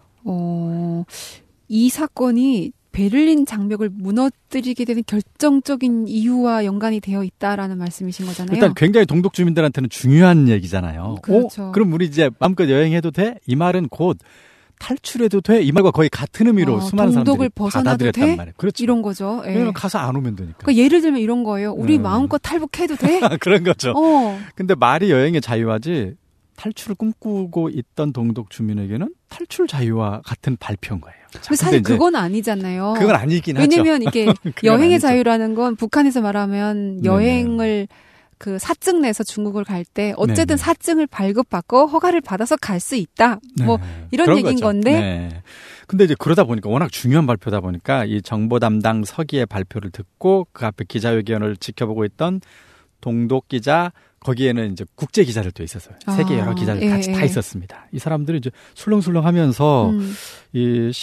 Speaker 1: 이 사건이 베를린 장벽을 무너뜨리게 되는 결정적인 이유와 연관이 되어 있다라는 말씀이신 거잖아요.
Speaker 3: 일단 굉장히 동독 주민들한테는 중요한 얘기잖아요.
Speaker 1: 그렇죠.
Speaker 3: 그럼 우리 이제 마음껏 여행해도 돼? 이 말은 곧 탈출해도 돼? 이 말과 거의 같은 의미로 수많은 사람들이 받아들였단 말이에요. 그렇죠.
Speaker 1: 이런 거죠.
Speaker 3: 왜냐면 가서 안 오면 되니까.
Speaker 1: 그러니까 예를 들면 이런 거예요. 우리 마음껏 탈북해도 돼?
Speaker 3: 그런 거죠. 근데 말이 여행의 자유화지 탈출을 꿈꾸고 있던 동독 주민에게는 탈출 자유와 같은 발표인 거예요.
Speaker 1: 근데 사실 그건 아니잖아요.
Speaker 3: 그건 아니긴 하죠.
Speaker 1: 왜냐면 이게 여행의 아니죠. 자유라는 건 북한에서 말하면 여행을 그 사증 내서 중국을 갈 때 어쨌든 네네. 사증을 발급받고 허가를 받아서 갈 수 있다. 네. 뭐 이런 얘기인 거죠. 건데. 네.
Speaker 3: 근데 이제 그러다 보니까 워낙 중요한 발표다 보니까 이 정보 담당 서기의 발표를 듣고 그 앞에 기자회견을 지켜보고 있던 동독 기자 거기에는 이제 국제 기자들도 있었어요. 세계 여러 기자들 같이 다 있었습니다. 이 사람들이 이제 술렁술렁하면서 이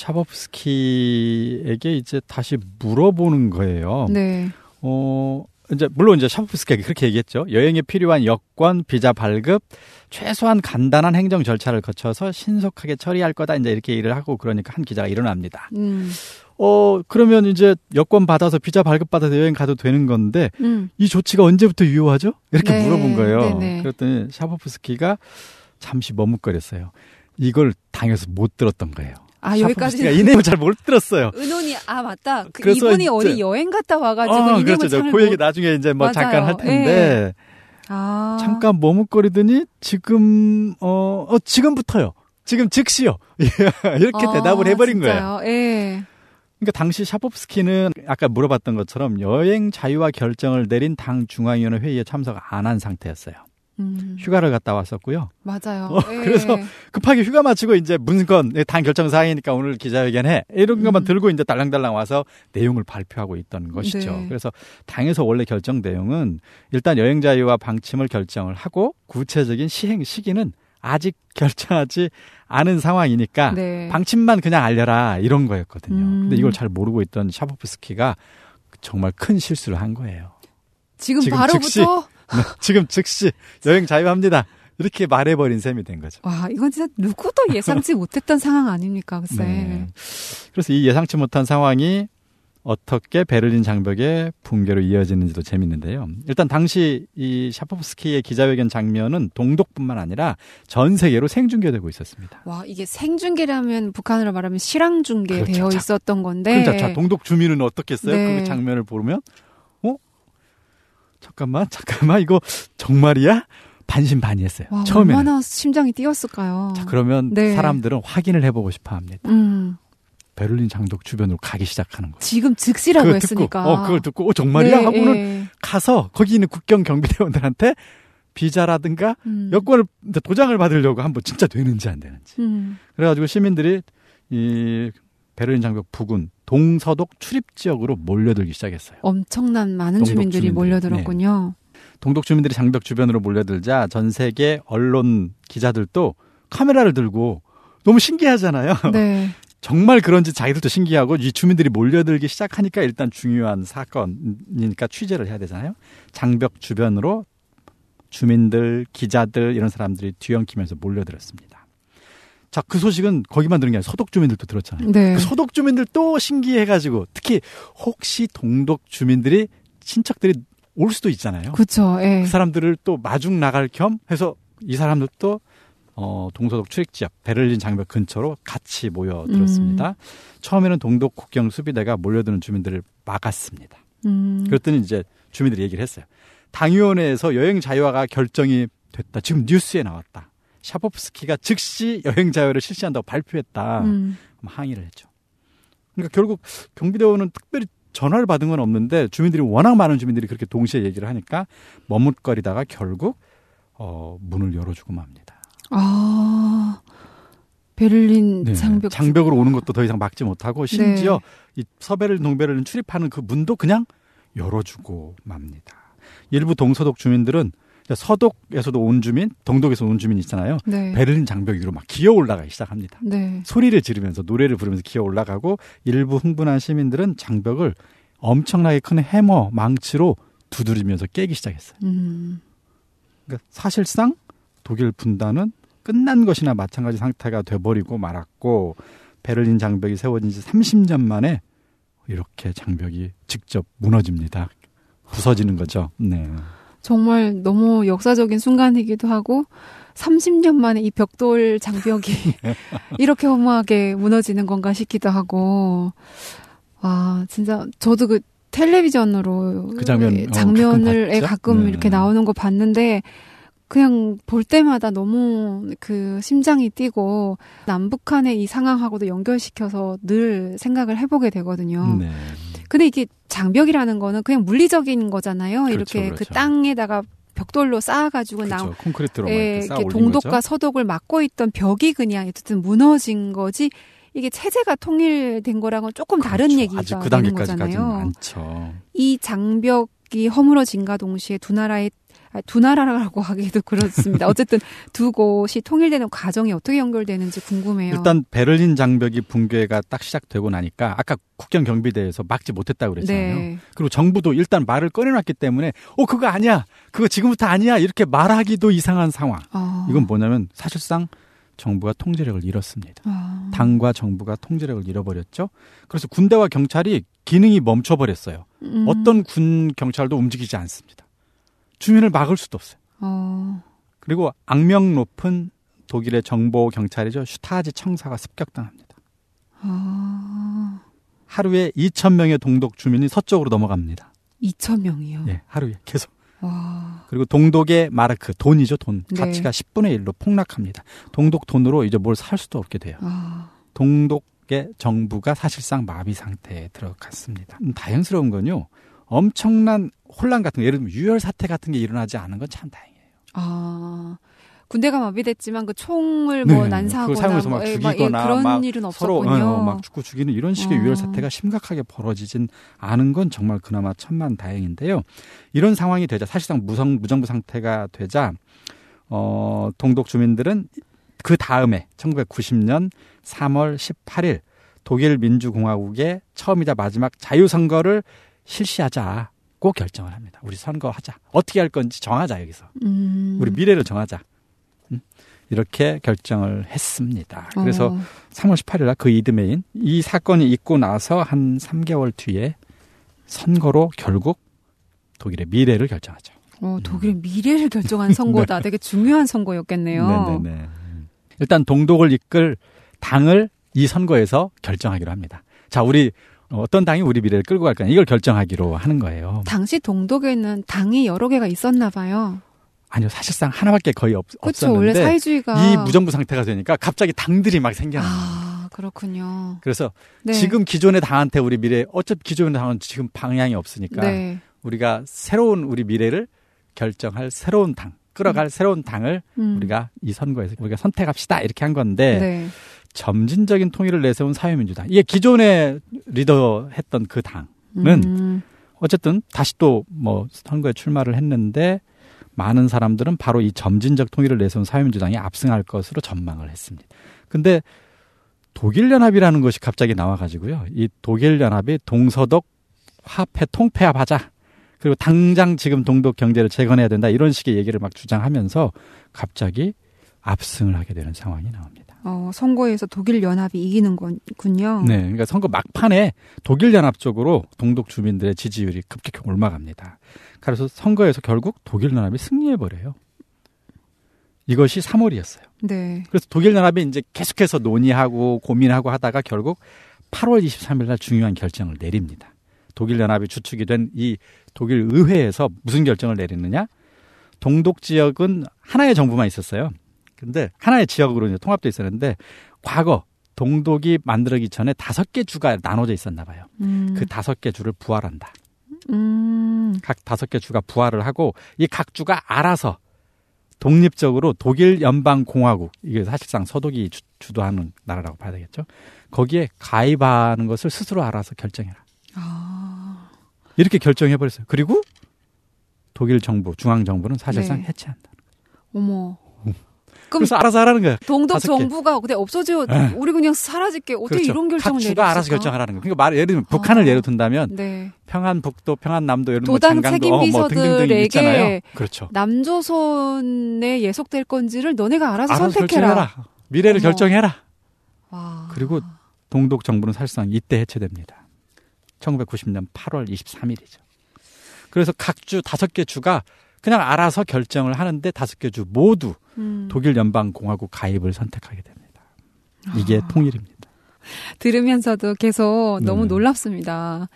Speaker 3: 샤보프스키에게 이제 다시 물어보는 거예요. 네. 이제 물론 이제 샤보프스키가 그렇게 얘기했죠. 여행에 필요한 여권, 비자 발급, 최소한 간단한 행정 절차를 거쳐서 신속하게 처리할 거다. 이제 이렇게 일을 하고 그러니까 한 기자가 일어납니다. 그러면 이제 여권 받아서 비자 발급받아서 여행 가도 되는 건데 이 조치가 언제부터 유효하죠? 이렇게 네, 물어본 거예요. 네네. 그랬더니 샤보프스키가 잠시 머뭇거렸어요. 이걸 당에서 못 들었던 거예요.
Speaker 1: 여기까지
Speaker 3: 이 내용을 잘 못 들었어요.
Speaker 1: 은혼이 맞다. 이분이 어디 여행 갔다 와가지고 이
Speaker 3: 그렇죠.
Speaker 1: 내용을
Speaker 3: 그 얘기 나중에 이제 뭐 잠깐 할 텐데 잠깐 머뭇거리더니 지금 지금부터요. 지금 즉시요. 이렇게 대답을 해버린
Speaker 1: 진짜요?
Speaker 3: 거예요. 예. 그러니까 당시 샤보프스키는 아까 물어봤던 것처럼 여행 자유화 결정을 내린 당 중앙위원회 회의에 참석 안 한 상태였어요. 휴가를 갔다 왔었고요.
Speaker 1: 맞아요.
Speaker 3: 그래서 급하게 휴가 마치고 이제 문건 당 결정 사항이니까 오늘 기자회견해 이런 것만 들고 이제 달랑달랑 와서 내용을 발표하고 있던 것이죠. 네. 그래서 당에서 원래 결정 내용은 일단 여행 자유화 방침을 결정을 하고 구체적인 시행 시기는 아직 결정하지 않은 상황이니까 네. 방침만 그냥 알려라 이런 거였거든요. 근데 이걸 잘 모르고 있던 샤보프스키가 정말 큰 실수를 한 거예요.
Speaker 1: 지금 바로부터?
Speaker 3: 즉시, 지금 즉시 여행 자유합니다. 이렇게 말해버린 셈이 된 거죠.
Speaker 1: 와, 이건 진짜 누구도 예상치 못했던 상황 아닙니까? 글쎄. 네.
Speaker 3: 그래서 이 예상치 못한 상황이 어떻게 베를린 장벽의 붕괴로 이어지는지도 재밌는데요. 일단 당시 이 샤보프스키의 기자회견 장면은 동독뿐만 아니라 전 세계로 생중계되고 있었습니다.
Speaker 1: 와, 이게 생중계라면 북한으로 말하면 실황중계 그렇죠. 되어 있었던 건데.
Speaker 3: 그러니까 자, 동독 주민은 어떻겠어요? 네. 그 장면을 보면 잠깐만 이거 정말이야? 반신반의했어요.
Speaker 1: 와,
Speaker 3: 처음에는.
Speaker 1: 얼마나 심장이 뛰었을까요?
Speaker 3: 자, 그러면 네. 사람들은 확인을 해보고 싶어합니다. 베를린 장벽 주변으로 가기 시작하는 거예요.
Speaker 1: 지금 즉시라고 했으니까.
Speaker 3: 그걸 듣고 정말이야? 네, 하고는 가서 거기 있는 국경 경비대원들한테 비자라든가 여권을 도장을 받으려고 한번 진짜 되는지 안 되는지. 그래가지고 시민들이 이 베를린 장벽 부근 동서독 출입 지역으로 몰려들기 시작했어요.
Speaker 1: 엄청난 많은 주민들이 몰려들었군요.
Speaker 3: 네. 동독 주민들이 장벽 주변으로 몰려들자 전 세계 언론 기자들도 카메라를 들고 너무 신기하잖아요.
Speaker 1: 네.
Speaker 3: 정말 그런지 자기들도 신기하고 이 주민들이 몰려들기 시작하니까 일단 중요한 사건이니까 취재를 해야 되잖아요. 장벽 주변으로 주민들, 기자들 이런 사람들이 뒤엉키면서 몰려들었습니다. 자, 그 소식은 거기만 들은 게 아니라 서독 주민들도 들었잖아요.
Speaker 1: 네.
Speaker 3: 그 서독 주민들 또 신기해가지고 특히 혹시 동독 주민들이 친척들이 올 수도 있잖아요.
Speaker 1: 그렇죠. 예.
Speaker 3: 그 사람들을 또 마중 나갈 겸 해서 이 사람들도 동서독 출입 지역 베를린 장벽 근처로 같이 모여들었습니다. 처음에는 동독 국경 수비대가 몰려드는 주민들을 막았습니다. 그랬더니 이제 주민들이 얘기를 했어요. 당위원회에서 여행 자유화가 결정이 됐다. 지금 뉴스에 나왔다. 샤포프스키가 즉시 여행 자유화를 실시한다고 발표했다. 항의를 했죠. 그러니까 결국 경비대원은 특별히 전화를 받은 건 없는데 주민들이 워낙 많은 주민들이 그렇게 동시에 얘기를 하니까 머뭇거리다가 결국 문을 열어주고 맙니다.
Speaker 1: 아, 베를린
Speaker 3: 네, 장벽으로 오는 것도 더 이상 막지 못하고 심지어 이 서베를린 동베를린 출입하는 그 문도 그냥 열어주고 맙니다. 일부 동서독 주민들은 서독에서도 온 주민, 동독에서 온 주민 있잖아요. 네. 베를린 장벽 위로 막 기어 올라가기 시작합니다. 네. 소리를 지르면서 노래를 부르면서 기어 올라가고 일부 흥분한 시민들은 장벽을 엄청나게 큰 해머, 망치로 두드리면서 깨기 시작했어요. 그러니까 사실상 독일 분단은 끝난 것이나 마찬가지 상태가 돼버리고 말았고 베를린 장벽이 세워진 지 30년 만에 이렇게 장벽이 직접 무너집니다. 부서지는 거죠. 네.
Speaker 1: 정말 너무 역사적인 순간이기도 하고 30년 만에 이 벽돌 장벽이 이렇게 허무하게 무너지는 건가 싶기도 하고 아 진짜 저도 그 텔레비전으로
Speaker 3: 그
Speaker 1: 장면을 가끔 네. 이렇게 나오는 거 봤는데 그냥 볼 때마다 너무 그 심장이 뛰고 남북한의 이 상황하고도 연결시켜서 늘 생각을 해보게 되거든요. 네. 근데 이게 장벽이라는 거는 그냥 물리적인 거잖아요. 그렇죠, 이렇게 그렇죠. 그 땅에다가 벽돌로 쌓아가지고
Speaker 3: 그렇죠. 콘크리트로
Speaker 1: 이렇게 동독과 거죠? 서독을 막고 있던 벽이 그냥 어쨌든 무너진 거지. 이게 체제가 통일된 거랑은 조금 그렇죠. 다른 얘기가
Speaker 3: 아직 그
Speaker 1: 되는 거잖아요.
Speaker 3: 많죠.
Speaker 1: 이 장벽이 허물어진과 동시에 두 나라라고 하기도 그렇습니다. 어쨌든 두 곳이 통일되는 과정이 어떻게 연결되는지 궁금해요.
Speaker 3: 일단 베를린 장벽이 붕괴가 딱 시작되고 나니까 아까 국경 경비대에서 막지 못했다고 그랬잖아요. 네. 그리고 정부도 일단 말을 꺼내놨기 때문에 그거 아니야. 그거 지금부터 아니야. 이렇게 말하기도 이상한 상황. 이건 뭐냐면 사실상 정부가 통제력을 잃었습니다. 당과 정부가 통제력을 잃어버렸죠. 그래서 군대와 경찰이 기능이 멈춰버렸어요. 어떤 군 경찰도 움직이지 않습니다. 주민을 막을 수도 없어요. 그리고 악명 높은 독일의 정보 경찰이죠. 슈타지 청사가 습격당합니다. 하루에 2,000명의 동독 주민이 서쪽으로 넘어갑니다.
Speaker 1: 2,000명이요?
Speaker 3: 네, 하루에 계속. 그리고 동독의 마르크, 돈이죠, 돈. 네. 가치가 10분의 1로 폭락합니다. 동독 돈으로 이제 뭘 살 수도 없게 돼요. 동독의 정부가 사실상 마비 상태에 들어갔습니다. 다행스러운 건요. 엄청난 혼란 같은 거, 예를 들면 유혈 사태 같은 게 일어나지 않은 건 참 다행이에요.
Speaker 1: 군대가 마비됐지만 그 총을 뭐
Speaker 3: 네,
Speaker 1: 난사하거나
Speaker 3: 사용해서 막 죽이거나
Speaker 1: 그런
Speaker 3: 막
Speaker 1: 일은 없었군요.
Speaker 3: 서로 막 죽이는 이런 식의 유혈 사태가 심각하게 벌어지진 않은 건 정말 그나마 천만 다행인데요. 이런 상황이 되자 사실상 무정부 상태가 되자 동독 주민들은 그 다음에 1990년 3월 18일 독일 민주공화국의 처음이자 마지막 자유선거를 실시하자고 결정을 합니다. 우리 선거하자. 어떻게 할 건지 정하자 여기서. 우리 미래를 정하자. 이렇게 결정을 했습니다. 그래서 3월 18일 날 그 이듬해인 이 사건이 있고 나서 한 3개월 뒤에 선거로 결국 독일의 미래를 결정하죠.
Speaker 1: 독일의 미래를 결정한 선거다. 네. 되게 중요한 선거였겠네요.
Speaker 3: 네네네. 일단 동독을 이끌 당을 이 선거에서 결정하기로 합니다. 자, 우리 어떤 당이 우리 미래를 끌고 갈 거냐 이걸 결정하기로 하는 거예요.
Speaker 1: 당시 동독에는 당이 여러 개가 있었나 봐요.
Speaker 3: 아니요. 사실상 하나밖에 거의
Speaker 1: 그렇죠.
Speaker 3: 없었는데
Speaker 1: 원래 사회주의가
Speaker 3: 이 무정부 상태가 되니까 갑자기 당들이 막 생겨납니다.
Speaker 1: 그렇군요.
Speaker 3: 그래서 네. 지금 기존의 당한테 우리 미래 어차피 기존의 당은 지금 방향이 없으니까 네. 우리가 새로운 우리 미래를 결정할 새로운 당, 끌어갈 새로운 당을 우리가 이 선거에서 우리가 선택합시다 이렇게 한 건데 네. 점진적인 통일을 내세운 사회민주당. 이게 기존의 리더 했던 그 당은 어쨌든 다시 또 뭐 선거에 출마를 했는데 많은 사람들은 바로 이 점진적 통일을 내세운 사회민주당이 압승할 것으로 전망을 했습니다. 근데 독일연합이라는 것이 갑자기 나와가지고요. 이 독일연합이 동서독 화폐 통폐합하자. 그리고 당장 지금 동독 경제를 재건해야 된다. 이런 식의 얘기를 막 주장하면서 갑자기 압승을 하게 되는 상황이 나옵니다.
Speaker 1: 선거에서 독일연합이 이기는 거군요.
Speaker 3: 네, 그러니까 선거 막판에 독일연합 쪽으로 동독 주민들의 지지율이 급격히 올라갑니다. 그래서 선거에서 결국 독일연합이 승리해버려요. 이것이 3월이었어요.
Speaker 1: 네.
Speaker 3: 그래서 독일연합이 이제 계속해서 논의하고 고민하고 하다가 결국 8월 23일 날 중요한 결정을 내립니다. 독일연합이 주축이 된 이 독일 의회에서 무슨 결정을 내리느냐? 동독 지역은 하나의 정부만 있었어요. 근데 하나의 지역으로 이제 통합돼 있었는데 과거 동독이 만들어지기 전에 5개 주가 나눠져 있었나 봐요. 그 5개 주를 부활한다. 각 5개 주가 부활을 하고 이 각 주가 알아서 독립적으로 독일 연방공화국, 이게 사실상 서독이 주도하는 나라라고 봐야 되겠죠. 거기에 가입하는 것을 스스로 알아서 결정해라. 이렇게 결정해버렸어요. 그리고 독일 정부, 중앙정부는 사실상 해체한다.
Speaker 1: 어머.
Speaker 3: 그래서 알아서 하라는 거예요.
Speaker 1: 동독 정부가 근데 없어져 우리 그냥 사라질게. 어떻게
Speaker 3: 그렇죠.
Speaker 1: 이런 결정을 내렸을까?
Speaker 3: 각주가 알아서 결정하라는 거예요. 그러니까 예를 들면 북한을 예로 든다면 평안북도, 평안남도 이런
Speaker 1: 도당 책임 비서들에게
Speaker 3: 있잖아요. 그렇죠.
Speaker 1: 남조선에 예속될 건지를 너네가 알아서 선택해라.
Speaker 3: 결정해라. 미래를 결정해라. 그리고 동독 정부는 사실상 이때 해체됩니다. 1990년 8월 23일이죠. 그래서 각 주 5개 주가 그냥 알아서 결정을 하는데 5개 주 모두 독일 연방공화국 가입을 선택하게 됩니다. 이게 통일입니다.
Speaker 1: 들으면서도 계속 너무 놀랍습니다.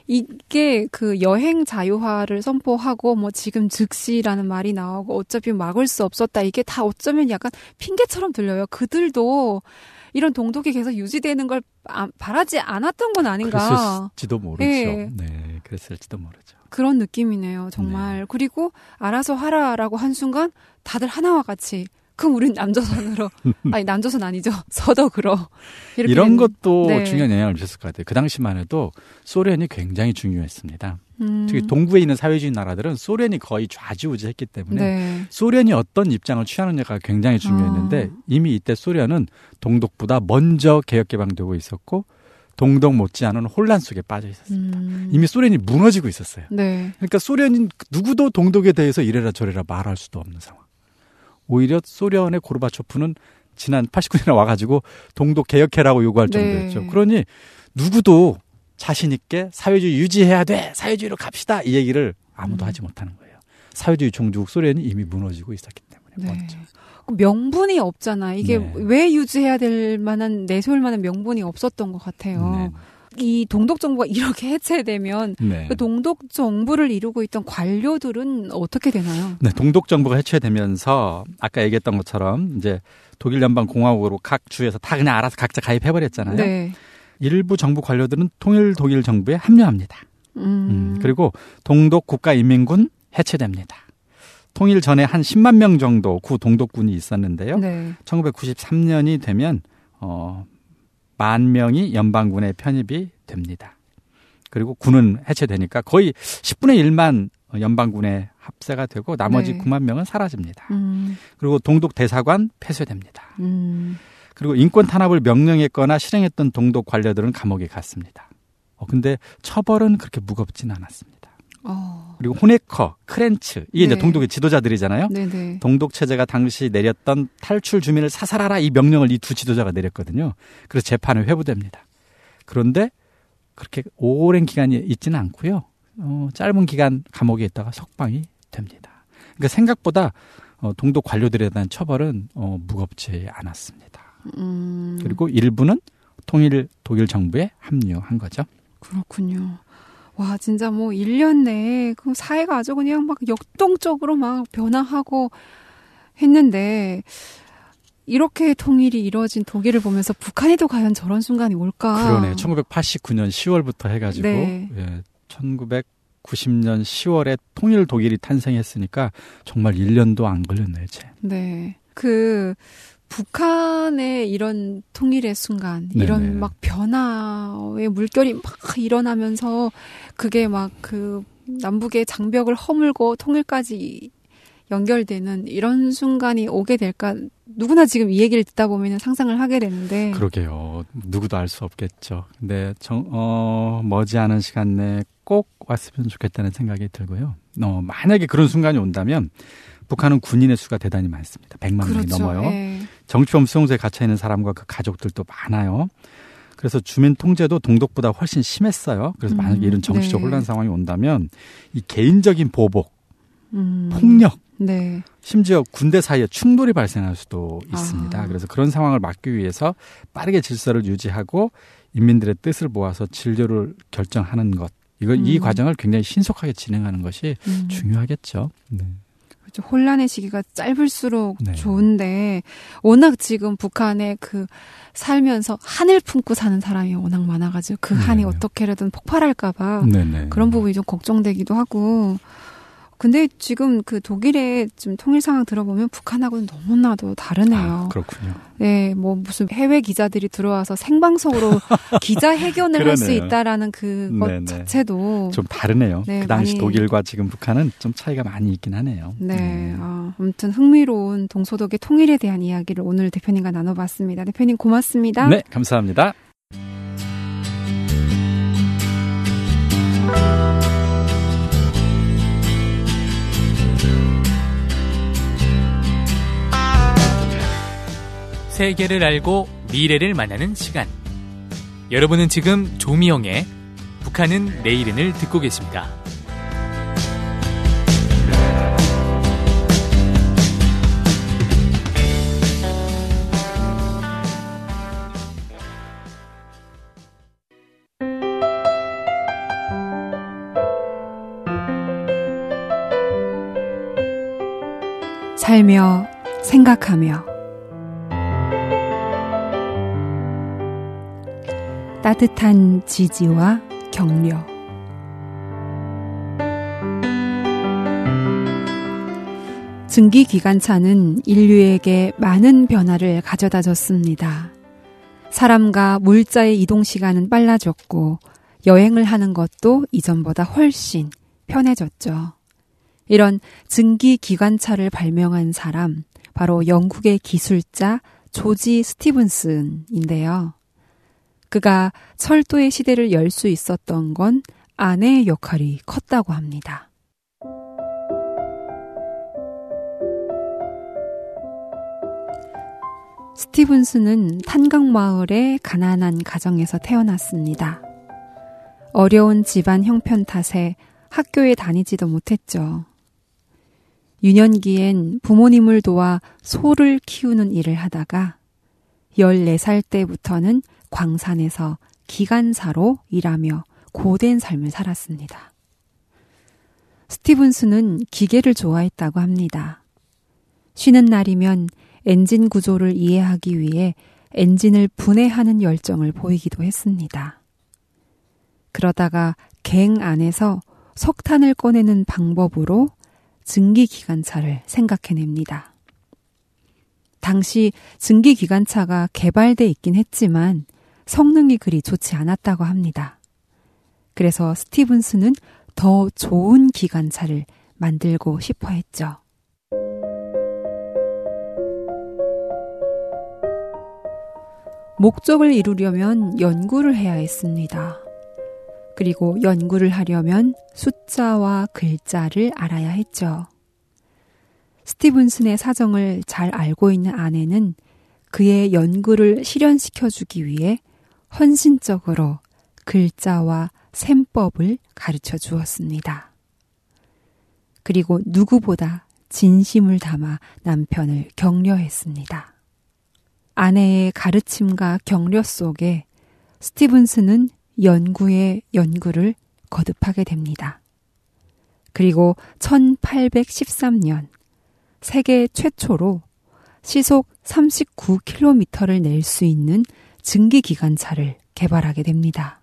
Speaker 1: 이게 그 여행 자유화를 선포하고 뭐 지금 즉시라는 말이 나오고 어차피 막을 수 없었다. 이게 다 어쩌면 약간 핑계처럼 들려요. 그들도 이런 동독이 계속 유지되는 걸 바라지 않았던 건 아닌가.
Speaker 3: 그랬을지도 모르죠. 네, 그랬을지도 모르죠.
Speaker 1: 그런 느낌이네요, 정말. 그리고 알아서 하라라고 한 순간 다들 하나와 같이 그럼 우린 남조선으로 아니 남조선 아니죠. 서독으로
Speaker 3: 이런 것도 중요한 영향을 미쳤을 것 같아요. 그 당시만 해도 소련이 굉장히 중요했습니다. 특히 동부에 있는 사회주의 나라들은 소련이 거의 좌지우지했기 때문에 소련이 어떤 입장을 취하느냐가 굉장히 중요했는데 이미 이때 소련은 동독보다 먼저 개혁개방되고 있었고 동독 못지않은 혼란 속에 빠져 있었습니다. 이미 소련이 무너지고 있었어요. 그러니까 소련인 누구도 동독에 대해서 이래라 저래라 말할 수도 없는 상황. 오히려 소련의 고르바초프는 지난 89년에 와가지고 동독 개혁해라고 요구할 정도였죠. 그러니 누구도 자신 있게 사회주의 유지해야 돼. 사회주의로 갑시다. 이 얘기를 아무도 하지 못하는 거예요. 사회주의 종주국 소련이 이미 무너지고 있었기 때문에. 먼저.
Speaker 1: 명분이 없잖아. 이게 왜 유지해야 될 만한 내세울 만한 명분이 없었던 것 같아요. 이 동독 정부가 이렇게 해체되면 그 동독 정부를 이루고 있던 관료들은 어떻게 되나요? 네,
Speaker 3: 동독 정부가 해체되면서 아까 얘기했던 것처럼 이제 독일 연방 공화국으로 각 주에서 다 그냥 알아서 각자 가입해 버렸잖아요. 일부 정부 관료들은 통일 독일 정부에 합류합니다. 그리고 동독 국가인민군 해체됩니다. 통일 전에 한 10만 명 정도 구 동독군이 있었는데요. 1993년이 되면 10,000명이 연방군에 편입이 됩니다. 그리고 군은 해체되니까 거의 10분의 1만 연방군에 합세가 되고 나머지 9만 명은 사라집니다. 그리고 동독 대사관 폐쇄됩니다. 그리고 인권 탄압을 명령했거나 실행했던 동독 관료들은 감옥에 갔습니다. 근데 처벌은 그렇게 무겁진 않았습니다. 그리고 호네커, 크렌츠 이게 이제 동독의 지도자들이잖아요. 동독 체제가 당시 내렸던 탈출 주민을 사살하라 이 명령을 이 두 지도자가 내렸거든요. 그래서 재판을 회부됩니다. 그런데 그렇게 오랜 기간이 있지는 않고요. 짧은 기간 감옥에 있다가 석방이 됩니다. 그러니까 생각보다 동독 관료들에 대한 처벌은 무겁지 않았습니다. 그리고 일부는 통일 독일 정부에 합류한 거죠.
Speaker 1: 그렇군요. 와, 진짜 뭐 1년 내에 그 사회가 아주 그냥 막 역동적으로 막 변화하고 했는데 이렇게 통일이 이루어진 독일을 보면서 북한에도 과연 저런 순간이 올까?
Speaker 3: 그러네요. 1989년 10월부터 해가지고 1990년 10월에 통일 독일이 탄생했으니까 정말 1년도 안 걸렸네요.
Speaker 1: 그 북한의 이런 통일의 순간, 이런 막 변화의 물결이 막 일어나면서 그게 막 그 남북의 장벽을 허물고 통일까지 연결되는 이런 순간이 오게 될까? 누구나 지금 이 얘기를 듣다 보면 상상을 하게 되는데.
Speaker 3: 그러게요. 누구도 알 수 없겠죠. 근데 머지않은 시간 내에 꼭 왔으면 좋겠다는 생각이 들고요. 만약에 그런 순간이 온다면 북한은 군인의 수가 대단히 많습니다. 100만 명이 넘어요. 네. 정치범 수용소에 갇혀있는 사람과 그 가족들도 많아요. 그래서 주민 통제도 동독보다 훨씬 심했어요. 그래서 만약에 이런 정치적 혼란 상황이 온다면 이 개인적인 보복, 폭력, 네. 심지어 군대 사이에 충돌이 발생할 수도 있습니다. 그래서 그런 상황을 막기 위해서 빠르게 질서를 유지하고 인민들의 뜻을 모아서 진료를 결정하는 것. 이 과정을 굉장히 신속하게 진행하는 것이 중요하겠죠. 네.
Speaker 1: 그렇죠. 혼란의 시기가 짧을수록 네. 좋은데 워낙 지금 북한에 그 살면서 한을 품고 사는 사람이 워낙 많아가지고 그 한이 어떻게라든 폭발할까봐 그런 부분이 좀 걱정되기도 하고. 근데 지금 그 독일의 좀 통일 상황 들어보면 북한하고는 너무나도 다르네요.
Speaker 3: 그렇군요.
Speaker 1: 네, 뭐 무슨 해외 기자들이 들어와서 생방송으로 기자회견을 할 수 있다라는 그것 자체도
Speaker 3: 좀 다르네요. 네, 그 당시 독일과 지금 북한은 좀 차이가 많이 있긴 하네요.
Speaker 1: 네, 아무튼 흥미로운 동서독의 통일에 대한 이야기를 오늘 대표님과 나눠봤습니다. 대표님 고맙습니다.
Speaker 3: 네, 감사합니다.
Speaker 4: 세계를 알고 미래를 만나는 시간. 여러분은 지금 조미영의 북한은 내일은을 듣고 계십니다.
Speaker 1: 살며 생각하며 따뜻한 지지와 격려. 증기기관차는 인류에게 많은 변화를 가져다 줬습니다. 사람과 물자의 이동 시간은 빨라졌고 여행을 하는 것도 이전보다 훨씬 편해졌죠. 이런 증기기관차를 발명한 사람, 바로 영국의 기술자 조지 스티븐슨인데요. 그가 철도의 시대를 열 수 있었던 건 아내의 역할이 컸다고 합니다. 스티븐슨은 탄광마을의 가난한 가정에서 태어났습니다. 어려운 집안 형편 탓에 학교에 다니지도 못했죠. 유년기엔 부모님을 도와 소를 키우는 일을 하다가 14살 때부터는 광산에서 기관사로 일하며 고된 삶을 살았습니다. 스티븐슨은 기계를 좋아했다고 합니다. 쉬는 날이면 엔진 구조를 이해하기 위해 엔진을 분해하는 열정을 보이기도 했습니다. 그러다가 갱 안에서 석탄을 꺼내는 방법으로 증기기관차를 생각해냅니다. 당시 증기기관차가 개발돼 있긴 했지만 성능이 그리 좋지 않았다고 합니다. 그래서 스티븐슨은 더 좋은 기관차를 만들고 싶어 했죠. 목적을 이루려면 연구를 해야 했습니다. 그리고 연구를 하려면 숫자와 글자를 알아야 했죠. 스티븐슨의 사정을 잘 알고 있는 아내는 그의 연구를 실현시켜주기 위해 헌신적으로 글자와 셈법을 가르쳐 주었습니다. 그리고 누구보다 진심을 담아 남편을 격려했습니다. 아내의 가르침과 격려 속에 스티븐슨은 연구에 연구를 거듭하게 됩니다. 그리고 1813년 세계 최초로 시속 39km를 낼 수 있는 증기기관차를 개발하게 됩니다.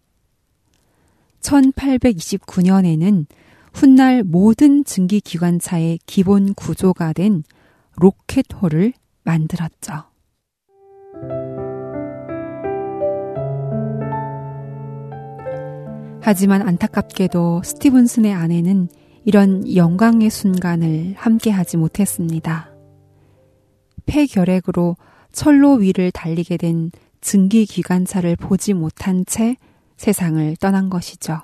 Speaker 1: 1829년에는 훗날 모든 증기기관차의 기본 구조가 된 로켓홀을 만들었죠. 하지만 안타깝게도 스티븐슨의 아내는 이런 영광의 순간을 함께하지 못했습니다. 폐결핵으로 철로 위를 달리게 된 증기기관차를 보지 못한 채 세상을 떠난 것이죠.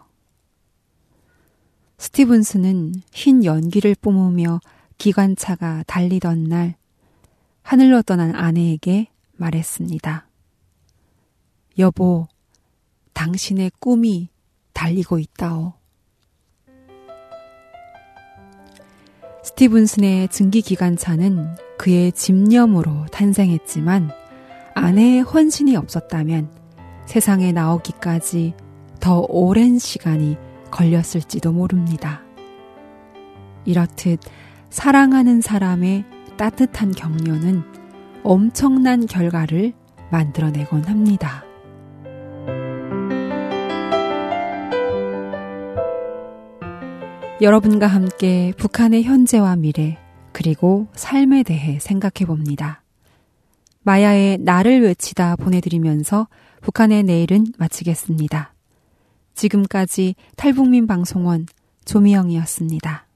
Speaker 1: 스티븐스는 흰 연기를 뿜으며 기관차가 달리던 날 하늘로 떠난 아내에게 말했습니다. 여보, 당신의 꿈이 달리고 있다오. 스티븐슨의 증기기관차는 그의 집념으로 탄생했지만 아내의 헌신이 없었다면 세상에 나오기까지 더 오랜 시간이 걸렸을지도 모릅니다. 이렇듯 사랑하는 사람의 따뜻한 격려는 엄청난 결과를 만들어내곤 합니다. 여러분과 함께 북한의 현재와 미래 그리고 삶에 대해 생각해 봅니다. 마야의 나를 외치다 보내드리면서 북한의 내일은 마치겠습니다. 지금까지 탈북민 방송원 조미영이었습니다.